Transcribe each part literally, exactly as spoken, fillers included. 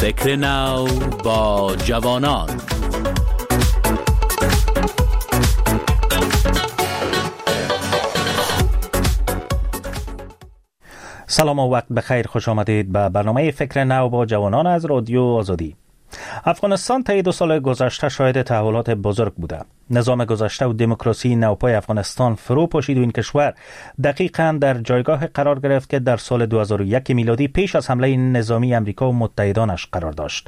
فکر نو با جوانان. سلام و وقت بخیر، خوش آمدید به برنامه فکر نو با جوانان از رادیو آزادی. افغانستان طی دو سال گذشته شاهد تحولات بزرگ بوده. نظام گذشته و دموکراسی نوپای افغانستان فرو پاشید و این کشور دقیقاً در جایگاه قرار گرفت که در سال دو هزار و یک میلادی پیش از حمله نظامی امریکا و متحدانش قرار داشت.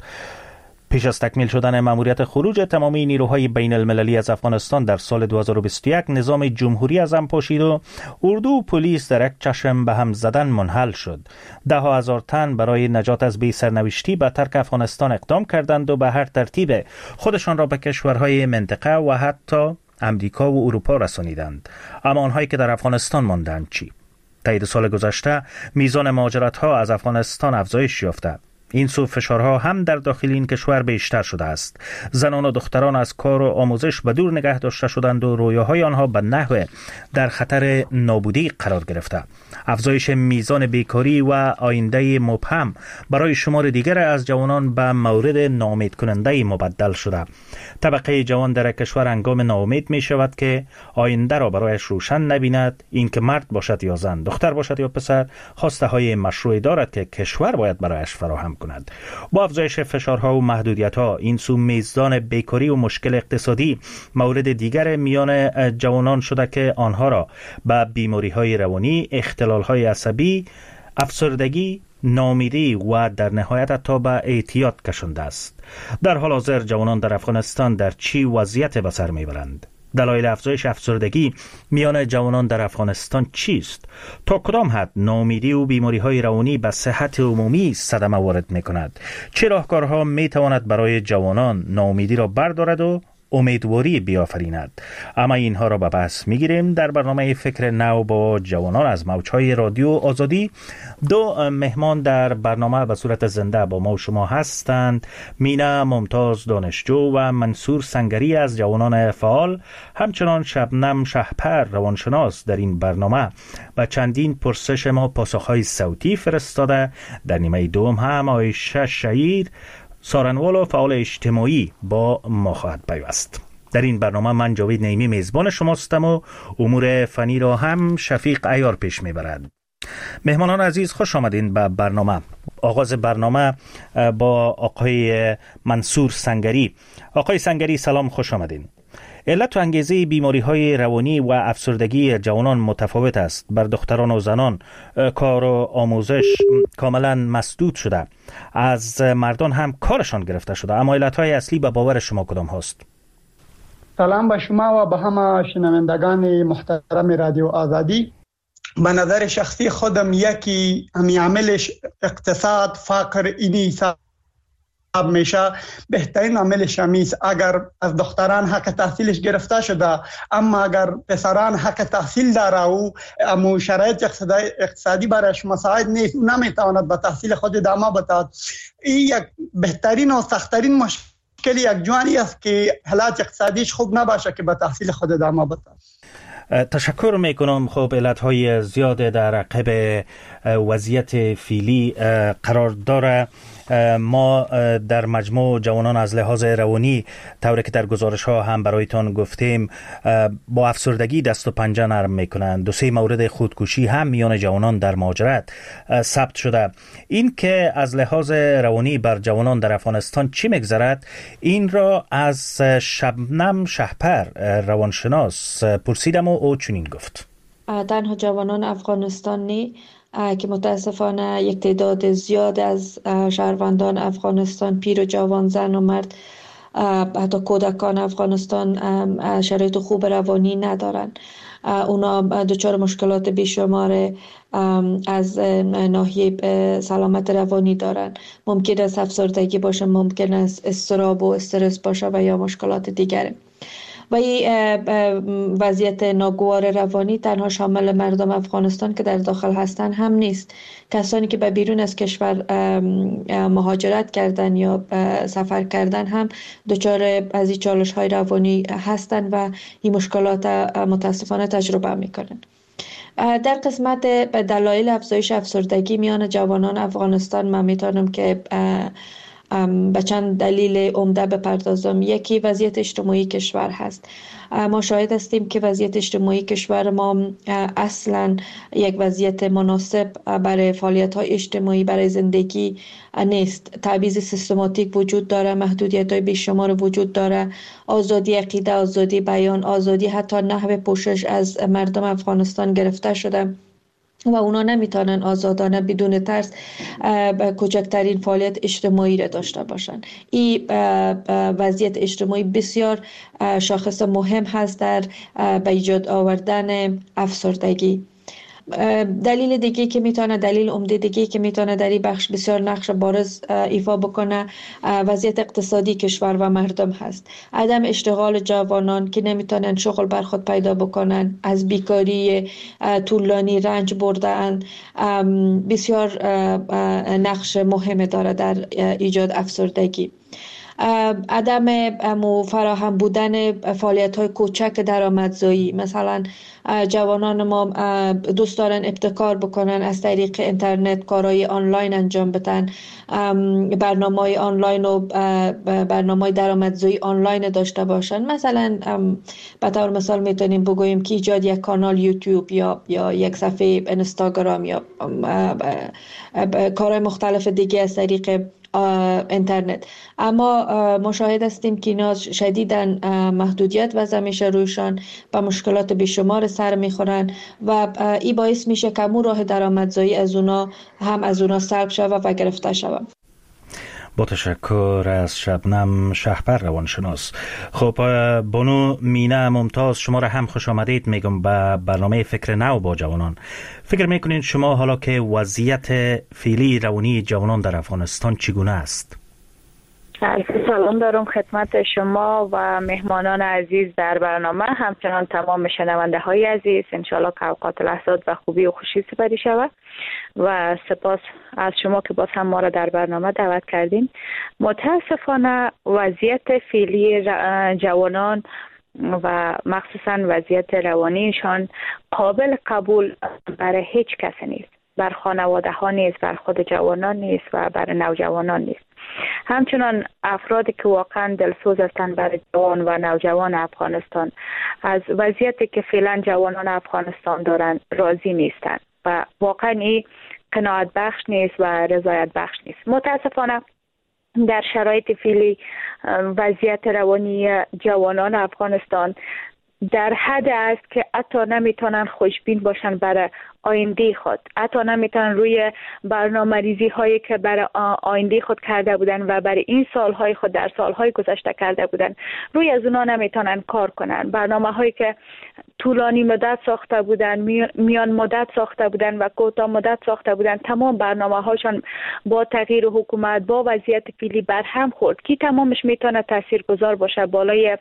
پیش از تکمیل شدن مأموریت خروج تمامی نیروهای بین المللی از افغانستان در سال دو هزار و بیست و یک، نظام جمهوری از هم پاشید و اردو و پلیس در یک چشم به هم زدن منحل شد. ده ها هزار تن برای نجات از بی سرنوشتی به ترک افغانستان اقدام کردند و به هر ترتیب خودشان را به کشورهای منطقه و حتی امریکا و اروپا رسانیدند. اما آنهایی که در افغانستان ماندند چی؟ طی دو سال گذشته میزان مهاجرت‌ها از افغانستان افزایش یافته. این سو فشارها هم در داخل این کشور بیشتر شده است. زنان و دختران از کار و آموزش به دور نگه داشته شدند و رویاهای آنها به نحو در خطر نابودی قرار گرفته. افزایش میزان بیکاری و آینده مبهم برای شمار دیگر از جوانان به مورد ناامید کننده مبدل شده. طبقه جوان در کشور هنگام ناامید می شود که آینده را برایش روشن نبیند. این که مرد باشد یا زن، دختر باشد یا پسر، خواسته های مشروعی دارد که کشور باید برایش فراهم کند. با افزایش فشارها و محدودیت‌ها، این سو میزان بیکاری و مشکل اقتصادی مورد دیگر میان جوانان شده که آنها را به بیماری‌های روانی، اختلال‌های عصبی، افسردگی، ناامیدی و در نهایت تا به اعتیاد کشانده است. در حال حاضر جوانان در افغانستان در چی وضعیت به سر میبرند؟ دلایل افزایش افسردگی میان جوانان در افغانستان چیست؟ تا کدام حد ناامیدی و بیماری‌های روانی به صحت عمومی صدمه وارد می‌کند؟ چه راهکارها می‌تواند برای جوانان ناامیدی را بردارد و امیدواری بیافریند؟ اما اینها را به بحث می‌گیریم در برنامه فکر نو با جوانان از موج‌های رادیو آزادی. دو مهمان در برنامه به صورت زنده با ما و شما هستند: مینا ممتاز دانشجو و منصور سنگری از جوانان فعال، همچنان شبنم شهپر روانشناس در این برنامه و چندین پرسش ما پاسخ‌های صوتی فرستاده. در نیمه دوم هم عایشه شهید سارنوال و فعال اجتماعی با ما خواهد پیوست. در این برنامه من جاوید نعیمی میزبان شماستم و امور فنی را هم شفیق عیار پیش میبرد. مهمانان عزیز، خوش آمدین به برنامه. آغاز برنامه با آقای منصور سنگری. آقای سنگری سلام، خوش آمدین. علت و انگیزه بیماری‌های روانی و افسردگی جوانان متفاوت است. بر دختران و زنان کار و آموزش کاملا مسدود شده، از مردان هم کارشان گرفته شده. اما علت‌های اصلی به باور شما کدام هست؟ سلام به شما و به همه شنوندگان محترم رادیو آزادی. به نظر شخصی خودم یکی همی عاملش اقتصاد، فقر، اینی حساب میشه. بهترین عاملش همیست. اگر از دختران حق تحصیلش گرفته شده، اما اگر پسران حق تحصیل داره و امو شرایط اقتصادی برایش مساعد نیست، نمیتواند به تحصیل خود ادامه بده. این یک بهترین و سخت‌ترین مشکلی یک جوانی است که حالت اقتصادیش خوب نباشه که به تحصیل خود ادامه بده. تشکر میکنم. خب علتهای زیاد در عقب وضعیت فعلی قرار داره. ما در مجموع جوانان از لحاظ روانی، طوری که در گزارش ها هم برایتان گفتیم، با افسردگی دست و پنجه نرم میکنند. دو سه مورد خودکشی هم میان جوانان در مهاجرت ثبت شده. این که از لحاظ روانی بر جوانان در افغانستان چی میگذرد، این را از شبنم شهپر روانشناس پرسیدم و او چنین گفت: تنها جوانان افغانستانی که متاسفانه یک تعداد زیاد از شهروندان افغانستان، پیر و جوان، زن و مرد، حتی کودکان افغانستان شرایط خوب روانی ندارند. اونا دچار مشکلات بیشمار از ناحیه سلامت روانی دارن. ممکن است افسردگی باشه، ممکن است اضطراب و استرس باشه و یا مشکلات دیگره. و این وضعیت ناگوار روانی تنها شامل مردم افغانستان که در داخل هستند هم نیست. کسانی که به بیرون از کشور مهاجرت کردن یا سفر کردن هم دچار از این چالش های روانی هستند و این مشکلات متاسفانه تجربه میکنن. در قسمت دلایل افزایش افسردگی میان جوانان افغانستان من میتونم که به چند دلیل عمده بپردازم. یکی وضعیت اجتماعی کشور هست. ما شاهد هستیم که وضعیت اجتماعی کشور ما اصلا یک وضعیت مناسب برای فعالیت‌های اجتماعی، برای زندگی نیست. تبعیض سیستماتیک وجود داره، محدودیت‌های بیشمار وجود داره، آزادی عقیده، آزادی بیان، آزادی حتی نحو پوشش از مردم افغانستان گرفته شده و اونا نمیتونن آزادانه بدون ترس کوچکترین فعالیت اجتماعی را داشته باشن. این وضعیت اجتماعی بسیار شاخص مهم هست در به ایجاد آوردن افسردگی. دلیل دیگه که میتونه دلیل عمده دیگه که میتونه در این بخش بسیار نقش بارز ایفا بکنه وضعیت اقتصادی کشور و مردم هست. عدم اشتغال جوانان که نمیتونن شغل بر خود پیدا بکنن، از بیکاری طولانی رنج بردن، بسیار نقش مهم داره در ایجاد افسردگی. عدم فراهم بودن فعالیت‌های کوچک درآمدزایی، مثلا جوانان ما دوست دارن ابتکار بکنن، از طریق اینترنت کارهای آنلاین انجام بدن، برنامه‌های آنلاین و برنامه‌های درآمدزایی آنلاین داشته باشن. مثلا به طور مثال میتونیم بگوییم که ایجاد یک کانال یوتیوب یا یا یک صفحه اینستاگرام یا کارهای مختلف دیگه از طریق اینترنت. اما مشاهد هستیم که اینا شدیداً محدودیت وضع میشه رویشان، با مشکلات بیشمار سر میخورن و این باعث میشه که امور راه درآمدزایی از اونا هم از اونا سلب شود و گرفته شود. با تشکر از شبنم شهپر روانشناس. خب بانو مینه ممتاز، شما را هم خوش آمدید میگم به برنامه فکر نو با جوانان. فکر میکنین شما حالا که وضعیت فعلی روانی جوانان در افغانستان چگونه است؟ سلام دارم خدمت شما و مهمانان عزیز در برنامه، همچنان تمام شنونده های عزیز. انشالله که اوقات لحظات و خوبی و خوشی سپری شود و سپاس از شما که باز هم ما را در برنامه دعوت کردین. متاسفانه وضعیت فعلی جوانان و مخصوصا وضعیت روانیشان قابل قبول برای هیچ کسی نیست، بر خانواده ها نیست، بر خود جوانان نیست و بر نوجوانان نیست. همچنان افرادی که واقعا دلسوز هستند برای جوان و نوجوان افغانستان از وضعیتی که فعلا جوانان افغانستان دارند راضی نیستند و واقعا این قناعت بخش نیست و رضایت بخش نیست. متاسفانه در شرایط فعلی وضعیت روانی جوانان افغانستان در حد است که حتی نمیتونن خوشبین باشن برای آینده خود، حتی نمیتونن روی برنامه ریزی هایی که برای آینده خود کرده بودن و برای این سالهای خود در سالهای گذشته کرده بودن روی از اونا نمیتونن کار کنن. برنامه هایی که طولانی مدت ساخته بودن، میان مدت ساخته بودن و کوتاه مدت ساخته بودن، تمام برنامه هاشون با تغییر حکومت با وضعیت فعلی برهم خورد که تمامش میتونه تاثیرگذار باشه بالای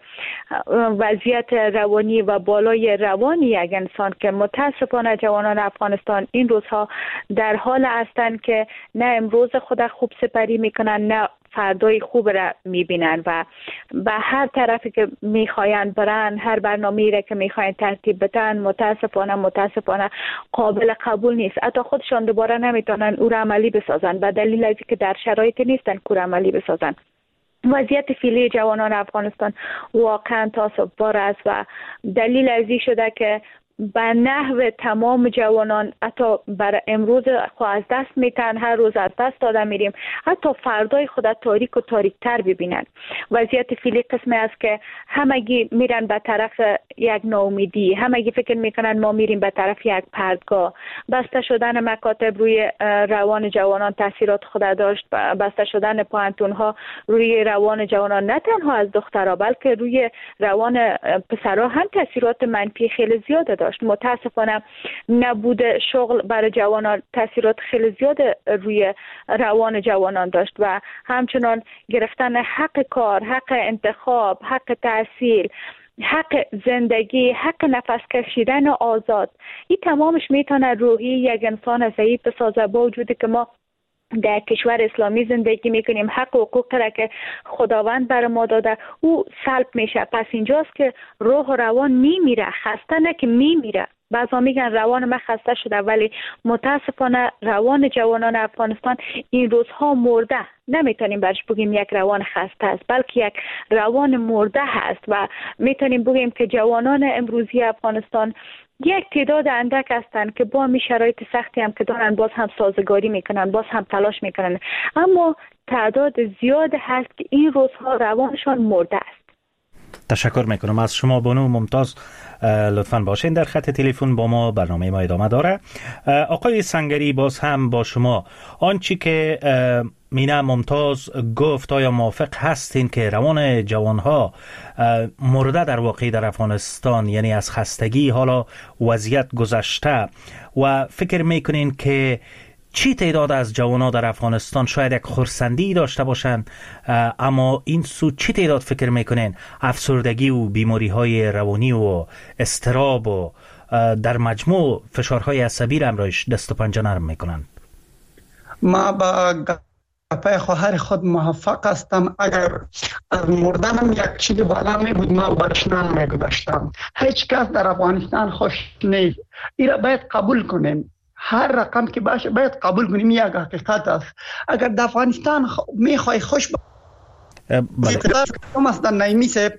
وضعیت روانی و بالای روانی یک انسان که متاسفانه جوانان افغانستان این روزها در حال هستند که نه امروز خود خوب سپری میکنن نه فردای خوب را میبینن و به هر طرفی که میخواین برن، هر برنامه‌ای را که میخواین ترتیب بدن، متاسفانه متاسفانه قابل قبول نیست. حتی خودشان دوباره نمیتونن او را عملی بسازن به دلیل از اینکه در شرایطی نیستن که او را عملی بسازن. وضعیت فعلی جوانان افغانستان واقعا تاسف‌بار است و دلیل از این شده که به نحو تمام جوانان حتی بر امروز خود از دست میتن، هر روز از دست داده میریم، حتی فردای خود تاریک و تاریک تر ببینن. وضعیت فعلی قسمی است که همگی میرن به طرف یک ناامیدی، همگی فکر میکنن ما میریم به طرف یک پردگاه. بسته شدن مکاتب روی روان جوانان تاثیرات خود داشت، بسته شدن پوهنتون ها روی روان جوانان نه تنها از دخترها بلکه روی روان پسرها هم تاثیرات منفی خیلی زیاده داشت. متاسفانه نبود شغل برای جوانان تاثیرات خیلی زیاد روی روان جوانان داشت و همچنان گرفتن حق کار، حق انتخاب، حق تحصیل، حق زندگی، حق نفس کشیدن آزاد، این تمامش میتونه روحی یک انسان ضعیف بسازه. با وجودی که ما در کشور اسلامی زندگی میکنیم، حق و حقوق را که خداوند بر ما داده او سلب میشه. پس اینجاست که روح و روان میمیره، خسته نه که میمیره. بعضا میگن روان من خسته شده، ولی متاسفانه روان جوانان افغانستان این روزها مرده. نمیتونیم برش بگیم یک روان خسته است، بلکه یک روان مرده هست و میتونیم بگیم که جوانان امروزی افغانستان یک تعداد اندک هستند که با می شرایط سختی هم که دارن باز هم سازگاری میکنن، باز هم تلاش میکنن، اما تعداد زیاد هست که این روزها روانشان مرده است. تشکر میکنم از شما بانو ممتاز. لطفاً باشین در خط تلفن با ما، برنامه ما ادامه داره. آقای سنگری باز هم با شما، آنچه که مینا ممتاز گفت آیا موافق هستین که روان جوانها مرده در واقع در افغانستان، یعنی از خستگی حالا وضعیت گذشته، و فکر میکنین که چی تعداد از جوانان در افغانستان شاید یک خرسندی داشته باشند، اما این سو چی تعداد فکر میکنین افسردگی و بیماری های روانی و اضطراب و در مجموع فشارهای عصبی را همراهش دست و پنجه نرم میکنن؟ ما با گپای خواهر خود موافق هستم. اگر از مردنم یک چیز بالا می بود ما برش نمیگذاشتم. هیچ کس در افغانستان خوش نیست، این را باید قبول کنیم. هر رقم که باشه باید قبول کنیم، یک حقیقت است. اگر در افغانستان خ... میخوای خوش باید کم است در نایمی سه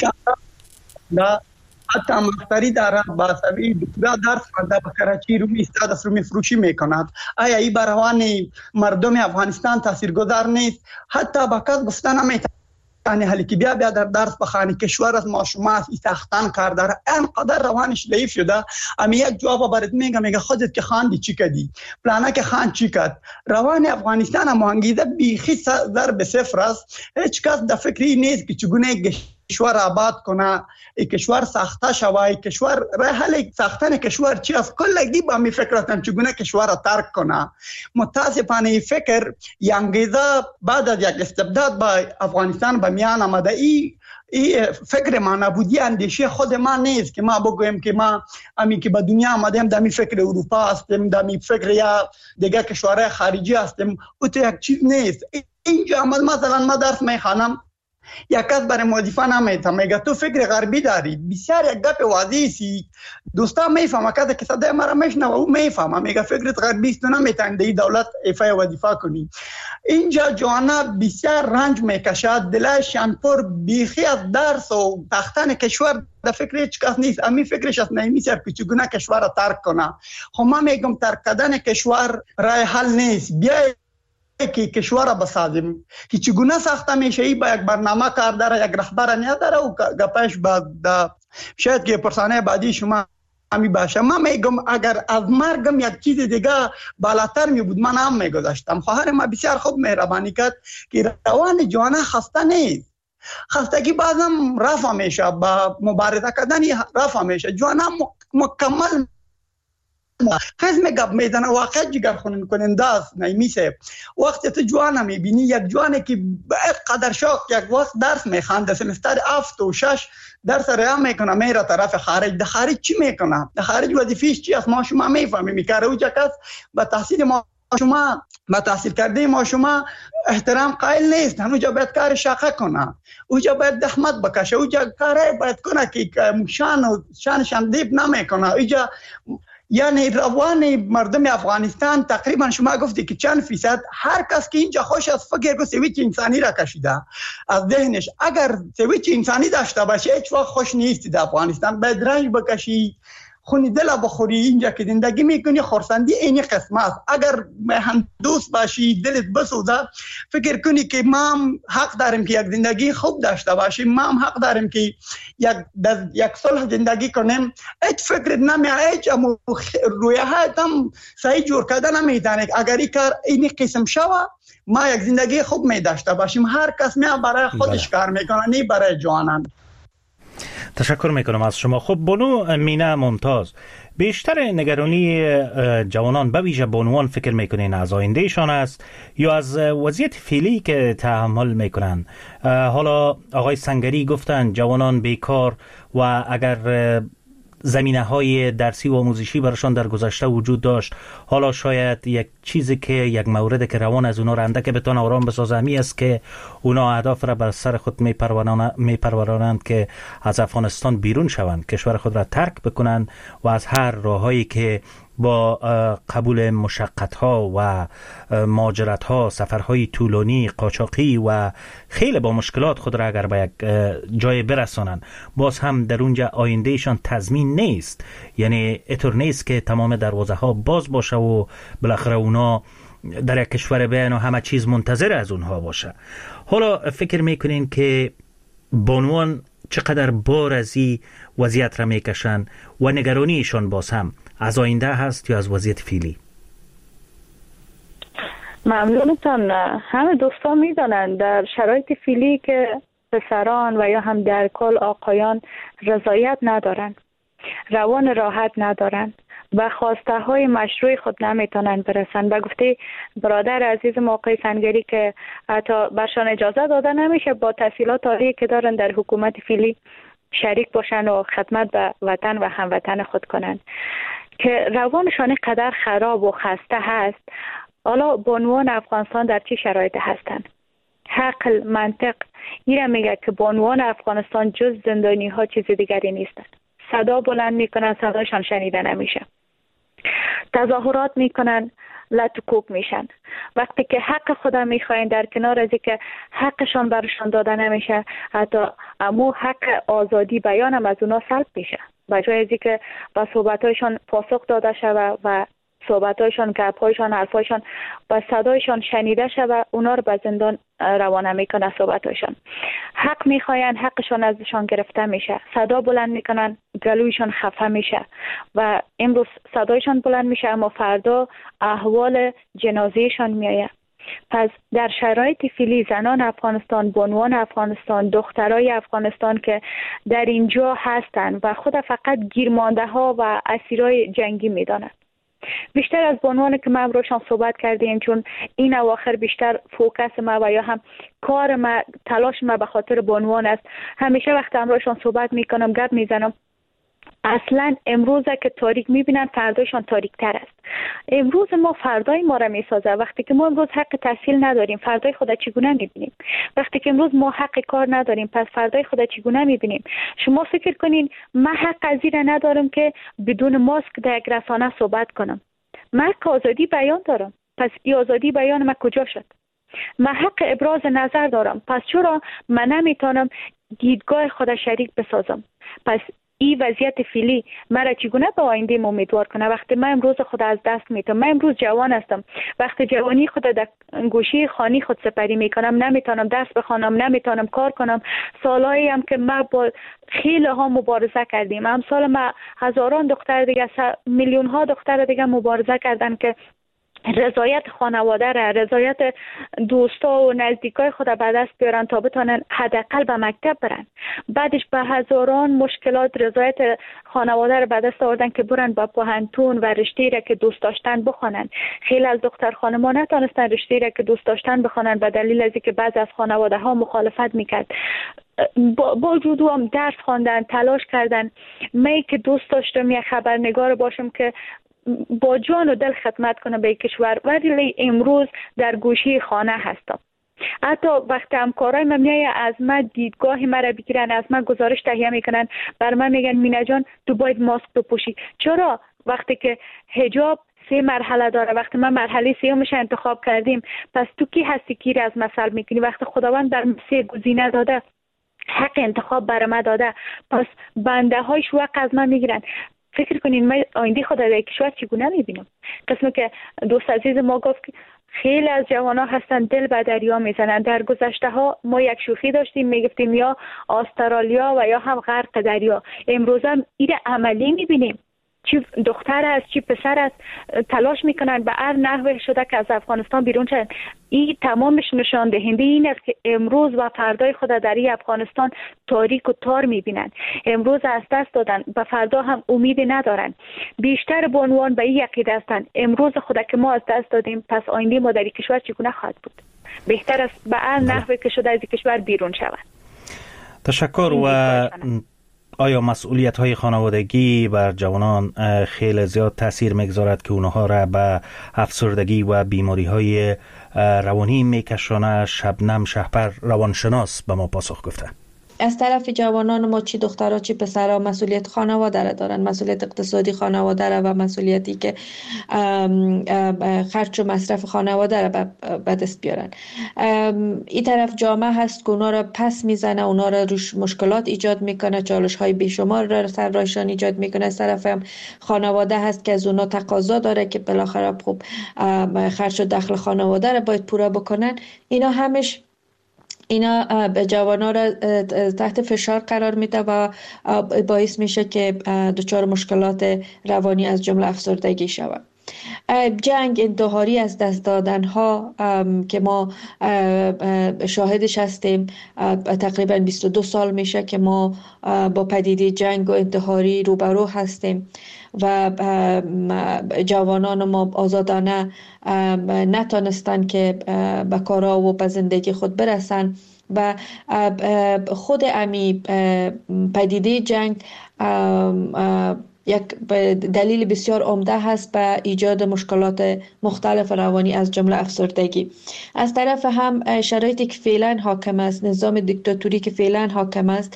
شما حتی مختاری داره با سوی دکترا درس خونده به کراچی رومی استاد است، رومی فروشی میکند. آیا این بروان مردم افغانستان تاثیرگذار نیست؟ حتی با کس گفتن نمیتونه حالی که بیا بیا در درس بخوانی، کشور از ما شما است سختن کار داره، اینقدر روانش ضعیف شده. اما یک جواب برات میگم، میگه خودت که خواندی چی کردی، پلانا که خواند چی کرد. روان افغانستان هم انگیزه بیخی ضرب صفر است. هیچ کس در فکری نیست که چگونه کشور آباد کنه، کشور ساخته شوه، کشور راه حل ساختن کشور چی است. کل دی با می فکر هستن چگونه کشور را ترک کنه. متاسفانه این فکر انگیزه بعد از یک استبداد با افغانستان به میان آمده. ای این فکر ما نبودی اندیشه خود ما نیست که ما بگویم که ما امی که به دنیا آمدیم در می فکر اروپا هستیم، در می فکر یا دیگه کشورهای خارجی هستیم. او تو یک چیز نیست. اینجا مثلا ما درس میخوانم، یک کس برای موظفه نمیتم میگه تو فکر غربی داری. بسیار یک گپ واضحی سی دوستا میفهمه، کسی که صدای مرا میشنوه او میفهمه، میگه فکرت غربی است، تو نمیتونی در دولت ایفای وظیفه کنی. اینجا جوانا بسیار رنج میکشد، دلشان پر بیخی از درس و تختن کشور در فکر هیچ کس نیست. امی فکرش از نمیشه که چگونه کشور را ترک کنه. خب من میگم ترک کردن کشور راه حل نیست. بیا که کشور را بسازیم که چگونه ساخته میشه، ای با یک برنامه کار داره، یک رهبر نداره و گپش بعد شاید که پرسانه بعدی شما همی باشه. من میگم اگر از مرگم یک چیز دیگه بالاتر می بود من هم میگذاشتم. خواهر ما بسیار خوب مهربانی کرد که روان جوانه خسته نیست. خستگی بازم رفع میشه، با مبارزه کردن رفع میشه. جوانه مکمل خزم گپ میزنه، واقعا جگر خونین کننده است. نمیشه وقتی تو جوان میبینی، یک جوانی که قدر شوق یک وقت درس میخوانده، سمستر هفت و شش درس ریا میکنه، میره طرف خارج. در خارج چی میکنه؟ در خارج وظیفه‌اش چی است؟ ما شما میفهمیم. میکاره اوجا کس با تحصیل ما شما با تحصیل کرده ما شما احترام قائل نیست. اونجا باید کار شاقه کنه، اونجا باید زحمت بکشه، اونجا کار باید کنه که شان و شانشان دیب نمیکنه. اونجا یعنی روان مردم افغانستان تقریبا شما گفتی که چند فیصد، هر کس که اینجا خوش از فکر کو سویچ انسانی را کشیده از ذهنش. اگر سویچ انسانی داشته باشه هیچ وقت خوش نیست در افغانستان. باید رنج بکشی، خونی دل بخوری. اینجا که زندگی میکنی خورسندی اینی قسمت است. اگر هم دوست باشی دلت بسوزه، فکر کنی که ما هم حق داریم که یک زندگی خوب داشته باشیم، ما هم حق داریم که یک یک صلح زندگی کنیم. هیچ فکر نمیاد، هیچ رویه هم صحیح جور کردن نمیتونه. اگر این کار اینی قسم شوه ما یک زندگی خوب می داشته باشیم. هر کس میاد برای خودش کار میکنه، نه برای جوانان. تشکر میکنم از شما. خب بانو مینا ممتاز، بیشتر نگرانی جوانان به ویژه بانوان فکر میکنین از آیندهشان است یا از وضعیت فعلی که تحمل میکنن؟ حالا آقای سنگری گفتن جوانان بیکار و اگر زمینه های درسی و آموزشی برشان در گذشته وجود داشت. حالا شاید یک چیزی که یک مورد که روان از اونا رنده که بتونه آرام بسازه همی است که اونا اهداف را بر سر خود میپرورانند که از افغانستان بیرون شوند، کشور خود را ترک بکنند و از هر راههایی که با قبول مشقت‌ها و مهاجرت‌ها، سفرهای طولانی، قاچاقی و خیلی با مشکلات خود را اگر به یک جای برسانند، باز هم در اونجا آیندهشان تضمین نیست. یعنی اینطور نیست که تمام دروازه‌ها باز باشه و بالاخره اونا در یک کشور بیان و همه چیز منتظر از اونها باشه. حالا فکر میکنین که بانوان چقدر بار از این وضعیت را میکشن و نگرانیشان باز هم از آینده هست یا از وضعیت فعلی؟ ممنونتان. همه دوستان میدانند در شرایط فعلی که پسران و یا هم در کل آقایان رضایت ندارند، روان راحت ندارند، و خواسته های مشروع خود نمیتونن برسن. به گفته برادر عزیز موقع سنگری که حتی برشان اجازه داده نمیشه با تحصیلات عالی که دارن در حکومت فعلی شریک باشن و خدمت به وطن و هموطن خود کنن، که روانشان قدر خراب و خسته هست. حالا بانوان افغانستان در چه شرایطی هستند؟ عقل منطق ایره میگه که بانوان افغانستان جز زندانی ها چیز دیگری نیستند. صدا بلند میکنن، صداشان شنیده نمیشه. تظاهرات میکنن، لطکوک میشن. وقتی که حق خدا میخواین در کنار از که حقشان برشان داده نمیشه، حتی امو حق آزادی بیان هم از اونا سلب میشه. بجای از که با صحبتایشان پاسخ داده شوه و صحبتایشان، گپایشان، حرفایشان و صدایشان شنیده شوه، اونا رو به زندان روانه میکنه. صحبتایشان حق میخواین، حقشان ازشان گرفته میشه. صدا بلند میکنن، گلویشان خفه میشه و امروز صدایشان بلند میشه اما فردا احوال جنازهشان میایه. پس در شرایط فعلی زنان افغانستان، بانوان افغانستان، دخترای افغانستان که در اینجا هستند و خود فقط گیرمانده ها و اسیرای جنگی میدانند. بیشتر از بانوان که ما امروزشان صحبت کردیم، چون این اواخر بیشتر فوکس ما و یا هم کار ما، تلاش ما به خاطر بانوان است. همیشه وقت امروزشان صحبت میکنم، گپ میزنم، اصلا امروز که تاریک میبینن فردایشان تاریک تر است. امروز ما فردای ما را میسازه. وقتی که ما امروز حق تحصیل نداریم، فردای خود چگونه میبینیم؟ وقتی که امروز ما حق کار نداریم، پس فردای خود چگونه میبینیم؟ شما فکر کنین من حق از این ندارم که بدون ماسک در یک رسانه صحبت کنم؟ من که آزادی بیان دارم، پس این آزادی بیان من کجا شد؟ من حق ابراز نظر دارم، پس چرا من نمیتونم دیدگاه خود شریک بسازم؟ پس این وضعیت فعلی مرا چگونه به آینده امیدوار کنه؟ وقتی من امروز خود از دست میدم، من امروز جوان هستم، وقتی جوانی خود در گوشه خانی خود سپری میکنم، نمیتونم درس بخوانم، نمیتونم کار کنم. سالایی هم که ما با خیلی ها مبارزه کردیم، امثال ما هزاران دختر دیگه، میلیون ها دختر دیگه مبارزه کردن که رضایت خانواده را، رضایت دوستا و نزدیکای خود به دست بیارن تا بتونن حداقل به مکتب برن. بعدش به هزاران مشکلات رضایت خانواده را به دست آوردن که برن با پوهنتون و رشته را که دوست داشتن بخونن. خیلی از دختر خانم‌ها نتونستن رشته را که دوست داشتن بخونن به دلیل از اینکه بعضی از خانواده ها مخالفت میکرد. با, با وجود هم درس خواندن، تلاش کردن. من که دوست داشتم یک خبرنگار باشم که با جان و دل خدمت کنم به کشور، ولی امروز در گوشه خانه هستم. حتی وقتی همکارای من میای از من دیدگاه مرا بگیرن، از من گزارش تهیه میکنن، بر من میگن مینا جان تو باید ماسک بپوشی. چرا؟ وقتی که حجاب سه مرحله داره، وقتی من مرحله سومش انتخاب کردیم، پس تو کی هستی کی از مثل میکنی؟ وقتی خداوند در سه گزینه داده، حق انتخاب بر من داده، پس بنده های شوق از من میگیرن. فکر کنین من آینده خود در کشور چگونه میبینم؟ قسمی که دوست عزیز ما گفت که خیلی از جوان ها هستن دل به دریا میزنن. در گذشته ها ما یک شوخی داشتیم، میگفتیم یا استرالیا و یا هم غرق دریا. امروز هم این عملی میبینیم، چی دختر است چی پسر است تلاش میکنن به هر نحوه شده که از افغانستان بیرون شدن. این تمامش نشان دهنده این است که امروز و فردای خود در این افغانستان تاریک و تار میبینن. امروز از دست دادن، به فردا هم امیدی ندارن. بیشتر بانوان به این عقیده هستند امروز خود که ما از دست دادیم، پس آینده ما در این کشور چگونه خواهد بود؟ بهتر است به هر نحوه که شده از این کشور بیرون شوند. تشکر. و آیا مسئولیت های خانوادگی بر جوانان خیلی زیاد تاثیر میگذارد که اونها را به افسردگی و بیماری های روانی میکشانه؟ شبنم شهپر روانشناس به ما پاسخ گفته. از طرف جوانان ما چی دخترها چی پسرها مسئولیت خانواده را دارن، مسئولیت اقتصادی خانواده را و مسئولیتی که خرج و مصرف خانواده را به دست بیارن. این طرف جامعه هست که اونا را پس میزنه، اونا را روش مشکلات ایجاد میکنه، چالش های بیشمار را سر رایشان ایجاد میکنه. از طرف هم خانواده هست که از اونا تقاضا داره که بالاخره خوب خرج و دخل خانواده را باید پورا بکنن. اینا همش اینا به جوانان را تحت فشار قرار میده و باعث میشه که دچار مشکلات روانی از جمله افسردگی شود. جنگ، انتحاری، از دست دادن ها که ما شاهدش هستیم، تقریبا بیست و دو سال میشه که ما با پدیده جنگ و انتحاری روبرو هستیم و جوانان ما آزادانه نتونستن که به کارا و به زندگی خود برسن و خود امی پدیده جنگ یک دلیل بسیار عمده هست به ایجاد مشکلات مختلف روانی از جمله افسردگی. از طرف هم شرایطی که فعلا حاکم است، نظام دیکتاتوری که فعلا حاکم است،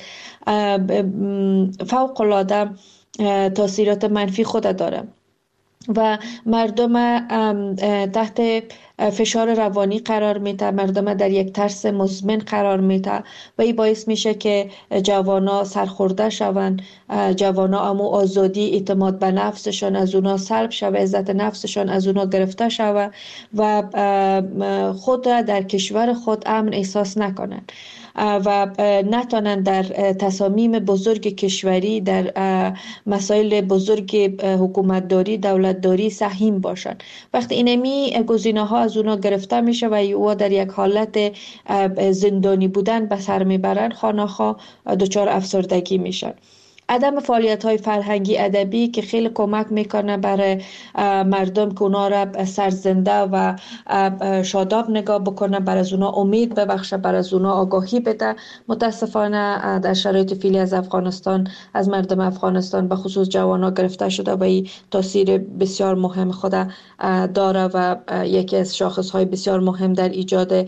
فوق العاده تاثیرات منفی خود داره و مردم تحت فشار روانی قرار میده، مردم در یک ترس مزمن قرار میده و این باعث میشه که جوانا سرخورده شوند، جوانا امو آزادی، اعتماد به نفسشان از اونا سلب شوه، عزت نفسشان از اونا گرفته شوه و خود را در کشور خود امن احساس نکنند و نتونن در تصامیم بزرگ کشوری، در مسائل بزرگ حکومتداری، دولتداری سهیم باشن. وقتی اینمی گزینه ها از اونا گرفته میشه و او در یک حالت زندانی بودن به سر میبرن، خانه‌ها دچار افسردگی میشن. عدم فعالیت های فرهنگی ادبی که خیلی کمک میکنه برای مردم که اونا را سرزنده و شاداب نگاه بکنه، بر از اونا امید ببخشه، بر از اونا آگاهی بده. متاسفانه در شرایط فعلی از افغانستان، از مردم افغانستان به خصوص جوانا گرفته شده و این تاثیر بسیار مهم خود داره و یکی از شاخص های بسیار مهم در ایجاد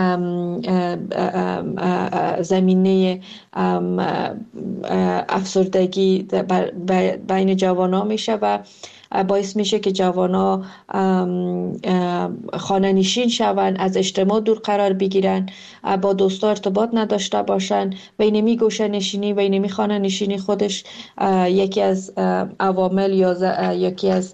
زمینه افسردگی بین جوانا میشه و باعث میشه که جوانا خانه نشین شون، از اجتماع دور قرار بگیرن، با دوستا ارتباط نداشته باشن و اینمی گوشه نشینی و اینمی خانه نشینی خودش یکی از عوامل یا یکی از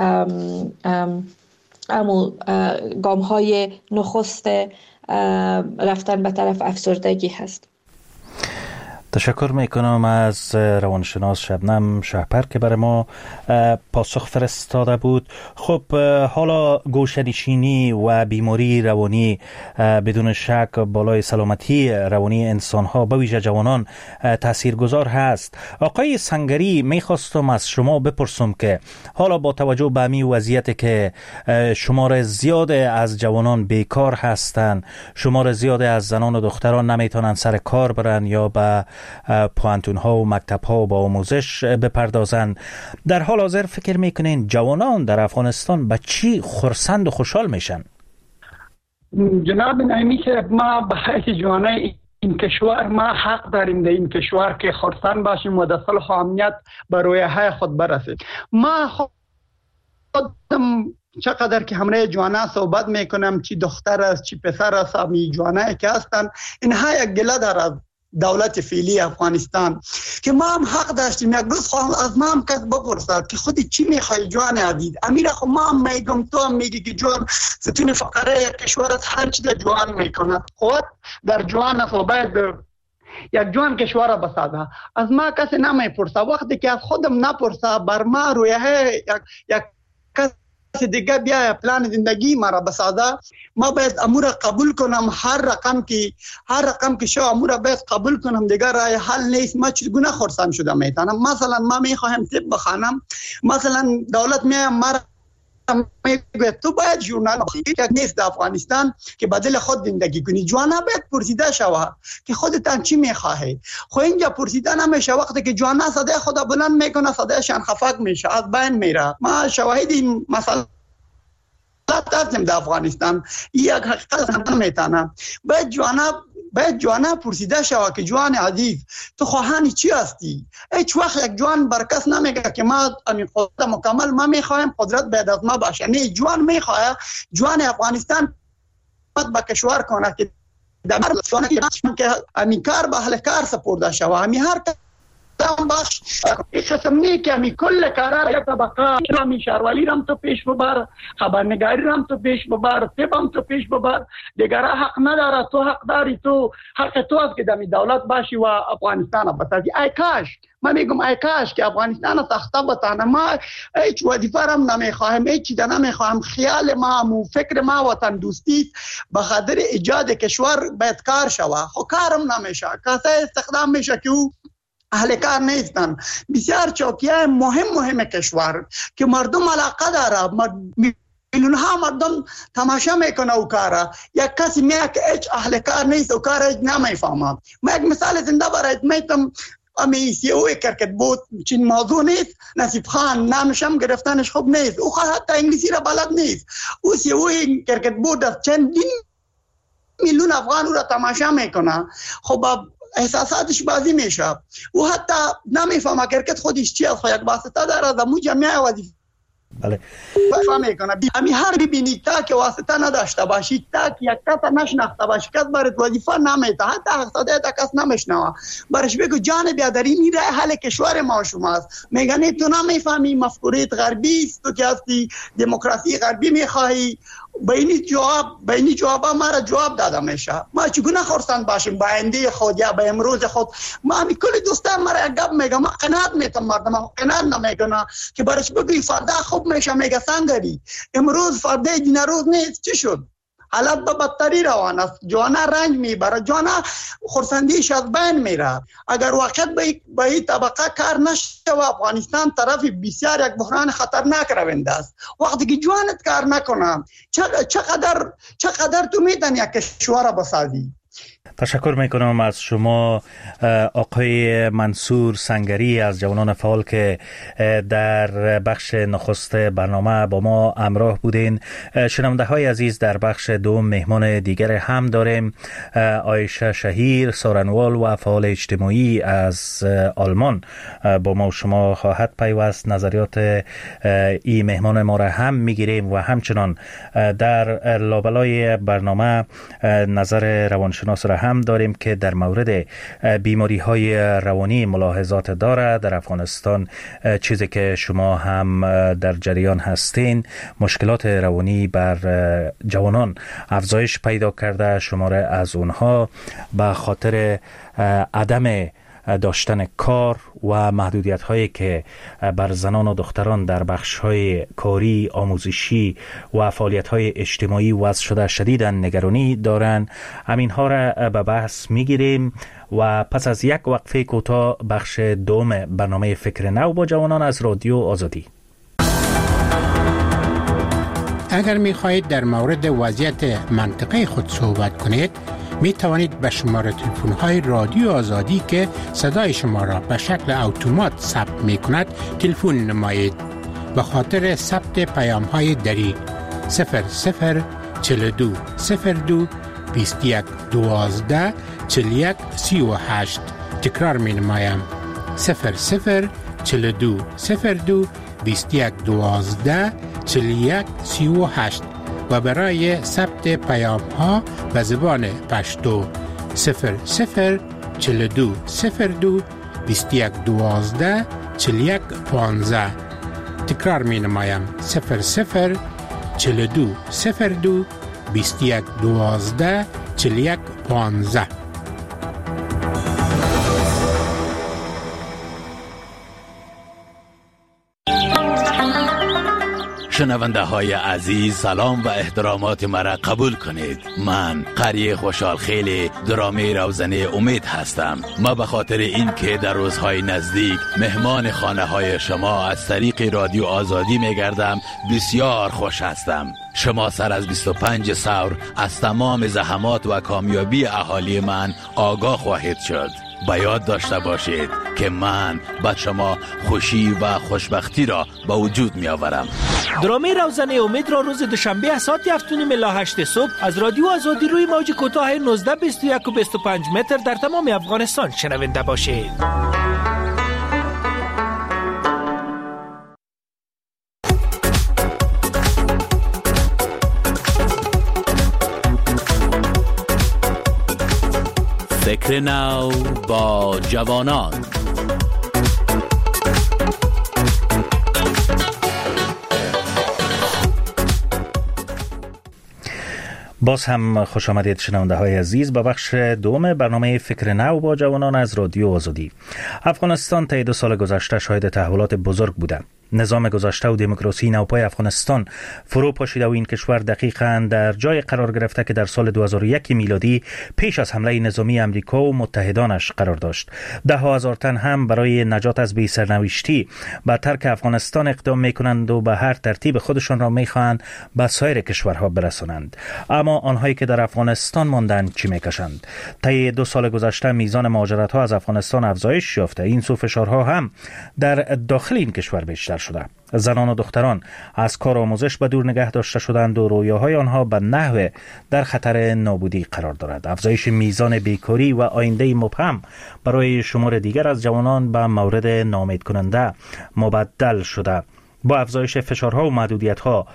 امو گام های نخست رفتن به طرف افسردگی هست. تشکر میکنم از روانشناس شبنم شهپر که برای ما پاسخ فرستاده بود. خب حالا گوشه‌نشینی و بیماری روانی بدون شک بالای سلامتی روانی انسان‌ها به ویژه جوانان تاثیرگذار هست. آقای سنگری، میخواستم از شما بپرسم که حالا با توجه به همین وضعیت که شمار زیاد از جوانان بیکار هستند، شمار زیاد از زنان و دختران نمیتونن سر کار برن یا به پوانتون ها و مکتب ها با آموزش بپردازن، در حال حاضر فکر میکنین جوانان در افغانستان به چی خرسند و خوشحال میشن؟ جناب نعیمی صاحب، ما به حیث جوانای این کشور ما حق داریم در این کشور که خرسند باشیم و در صلح و امنیت به رویاهای خود برسیم. ما خودم چقدر که همراه جوانان صحبت میکنم، چی دختر است چی پسر است، همی جوانایی که هستن، اینها یک گله دارد دولت فعلی افغانستان که ما هم حق داشتیم یک روز خواهم از ما هم کس بپرسد که خودی چی میخوای جوان عزیز. امیر خو ما هم میگم، تو هم میگی که جوان ستون فقره یک کشور است، هر چی در جوان میکنه. خود در جوان است و باید یک جوان کشور را بسازه. از ما کسی نمیپرسه. وقتی که از خودم نپرسه بر ما رویه یک یک کس دیگه بیا پلان زندگی ما را بسازه، ما باید امور قبول کنم. هر رقم که هر رقم که شو امور باید قبول کنم، دیگه راه حل نیست. ما چگونه خرسند شده میتونم؟ مثلا ما میخوایم طب بخوانم، مثلا دولت میام ما میگه تو باید ژورنال یک نیست در افغانستان که بدل خود زندگی کنی. جوانا باید پرسیده شوه که خودتان چی میخواهی. خو اینجا پرسیده نمیشه. وقتی که جوانا صدای خدا بلند میکنه صدایشان خفق میشه، از بین میره. ما شواهد این مسئله داشتیم در افغانستان. یک حقیقت نمیتونه. باید جوانا باید جوانا پرسیده شوه که جوان عزیز تو خواهانی چی هستی؟ هیچ وقت یک جوان برکس نمیگه که ما امین قدرت مکمل ما میخوایم قدرت باید از ما باشه. نه، جوان میخواه جوان افغانستان با کشور کنه که در که امین کار به اهل کار سپرده شوه. امین هر دام باش اسمنی که می کل کارا یک طبقه می شهرولی رم تو پیش ببر، خبرنگاری رم تو پیش ببر، طبم تو پیش ببر. دیگر حق نداره. تو حق داری. تو حق تو است که دمی دولت باشی و افغانستان بسازی. ای کاش، من میگم ای کاش که افغانستان تخته بتانه. ما هیچ وظیفه رم نمیخواهم، هیچ چیز نمیخواهم. خیال ما و فکر ما وطن دوستی به خاطر ایجاد کشور باید کار شوه. خو کارم نمیشه. کاسه استخدام میشه که او اهل کار نیستن. بسیار چوکیای مهم مهم کشور که مردم علاقه داره، میلیون ها مردم تماشا میکنه او کاره. یک کسی میگه که هیچ اهل کار نیست و کار هیچ نمیفهمه. من یک مثال زنده برایت میتم. امی سی او کرکت بود چین موضوع نیست. نصیب خان نامشم گرفتنش خوب نیست. او حتی انگلیسی را بلد نیست. او سی او کرکت بود از چندین میلیون افغان او را تماشا میکنه. خب احساساتش بازی میشه. او حتی نمیفهمه کرکت خودش چی است. یک واسطه داره از مو جمعیه وظیفه بله فهم میکنه. امی هر ببینی تا که واسطه نداشته باشی، تا که یک کس نشناخته باشی، کس برات وظیفه نمیده، حتی حقصده تا کس نمیشنوه، برش بگو جان بیادری میره حل کشور ما شماست. میگنی تو نمیفهمی، مفکوریت غربی است، تو که هستی دموکراسی غربی میخواهی. بینی جواب بینی جوابا ما را جواب داده میشه. ما چگونه خرسند باشیم با آینده خود یا با امروز خود؟ ما همی کلی دوستان ما را گپ میگم، ما قناعت میتم مردم قناعت نمیکنه که برش بگوی فردا خوب میشه. میگه سنگری امروز فردا دین روز نیست. چی شد؟ حالت به بدتری روان است. جوانا رنج میبره، جوانا خرسندیش از بین میره. اگر واقعا به این طبقه کار نشه و افغانستان طرف بسیار یک بحران خطرناک روند است. وقتی که جوانت کار نکنه چقدر چقدر تو میتونی یک کشور بسازی؟ تشکر میکنم از شما آقای منصور سنگری از جوانان فعال که در بخش نخست برنامه با ما همراه بودین. شنونده های عزیز، در بخش دوم مهمان دیگر هم داریم. عایشه شهیر سارنوال و فعال اجتماعی از آلمان با ما و شما خواهد پیوست. نظریات این مهمان ما را هم میگیریم و همچنان در لابلای برنامه نظر روانشناس را هم داریم که در مورد بیماری های روانی ملاحظات داره. در افغانستان چیزی که شما هم در جریان هستین، مشکلات روانی بر جوانان افزایش پیدا کرده. شماره از اونها به خاطر عدم داشتن کار و محدودیت هایی که بر زنان و دختران در بخش های کاری، آموزشی و فعالیت های اجتماعی وضع شده شدیداً نگرانی دارند. همین ها را به بحث میگیریم و پس از یک وقفه کوتاه بخش دوم برنامه فکر نو با جوانان از رادیو آزادی. اگر می خواهید در مورد وضعیت منطقه خود صحبت کنید، می توانید به شماره تلفن های رادیو آزادی که صدای شما را به شکل اتومات ثبت می کند تلفن نمایید. به خاطر ثبت پیام های دری صفر صفر چهل و دو صفر دو بیست و یک دوازده چهل و یک سی و هشت. تکرار می نمایم صفر صفر چهل و دو صفر دو بیست و یک دوازده چهل و یک سی و هشت و برای ثبت پیام ها به زبان پشتو صفر صفر چهل و دو صفر دو بیست و یک دوازده چهل و یک پانزده. تکرار می نمایم صفر صفر چهل و دو صفر دو بیست و یک دوازده چهل و یک پانزده. شنونده های عزیز، سلام و احترامات مرا قبول کنید. من قری خوشحال خیلی درامی روزنه امید هستم. ما به خاطر این که در روزهای نزدیک مهمان خانه های شما از طریق رادیو آزادی میگردم بسیار خوش هستم. شما سر از بیست و پنج سور از تمام زحمات و کامیابی اهالی من آگاه خواهید شد. با یاد داشته باشید که من به شما خوشی و خوشبختی را به وجود می آورم. درامی روزنه امید را روز دوشنبه ساعت هفت و نیم الی هشت صبح از رادیو آزادی روی موج کوتاه نوزده بیست و یک و بیست و پنج متر در تمام افغانستان شنونده باشید. فکر نو با جوانان. باز هم خوش آمدید شنونده های عزیز به بخش دوم برنامه فکر نو با جوانان از رادیو آزادی. افغانستان طی دو سال گذشته شاهد تحولات بزرگ بوده. نظام گذشته و دموکراسی نوپای افغانستان فرو پاشیده و این کشور دقیقاً در جای قرار گرفته که در سال دو هزار و یک میلادی پیش از حمله نظامی امریکا و متحدانش قرار داشت. ده ها هزار تن هم برای نجات از بی سرنوشتی به ترک افغانستان اقدام میکنند و به هر ترتیب خودشان را میخواهند به سایر کشورها برسانند. اما آنهایی که در افغانستان ماندند چی میکشند؟ طی دو سال گذشته میزان مهاجرت ها از افغانستان افزایش یافته. این سو فشارها هم در داخل این کشور بیشتر شده. زنان و دختران از کار آموزش به دور نگه داشته شدند و رویاهای آنها به نحو در خطر نابودی قرار دارد. افزایش میزان بیکاری و آینده مبهم برای شمار دیگر از جوانان به مورد ناامید کننده مبدل شده. با افزایش فشارها و محدودیت‌ها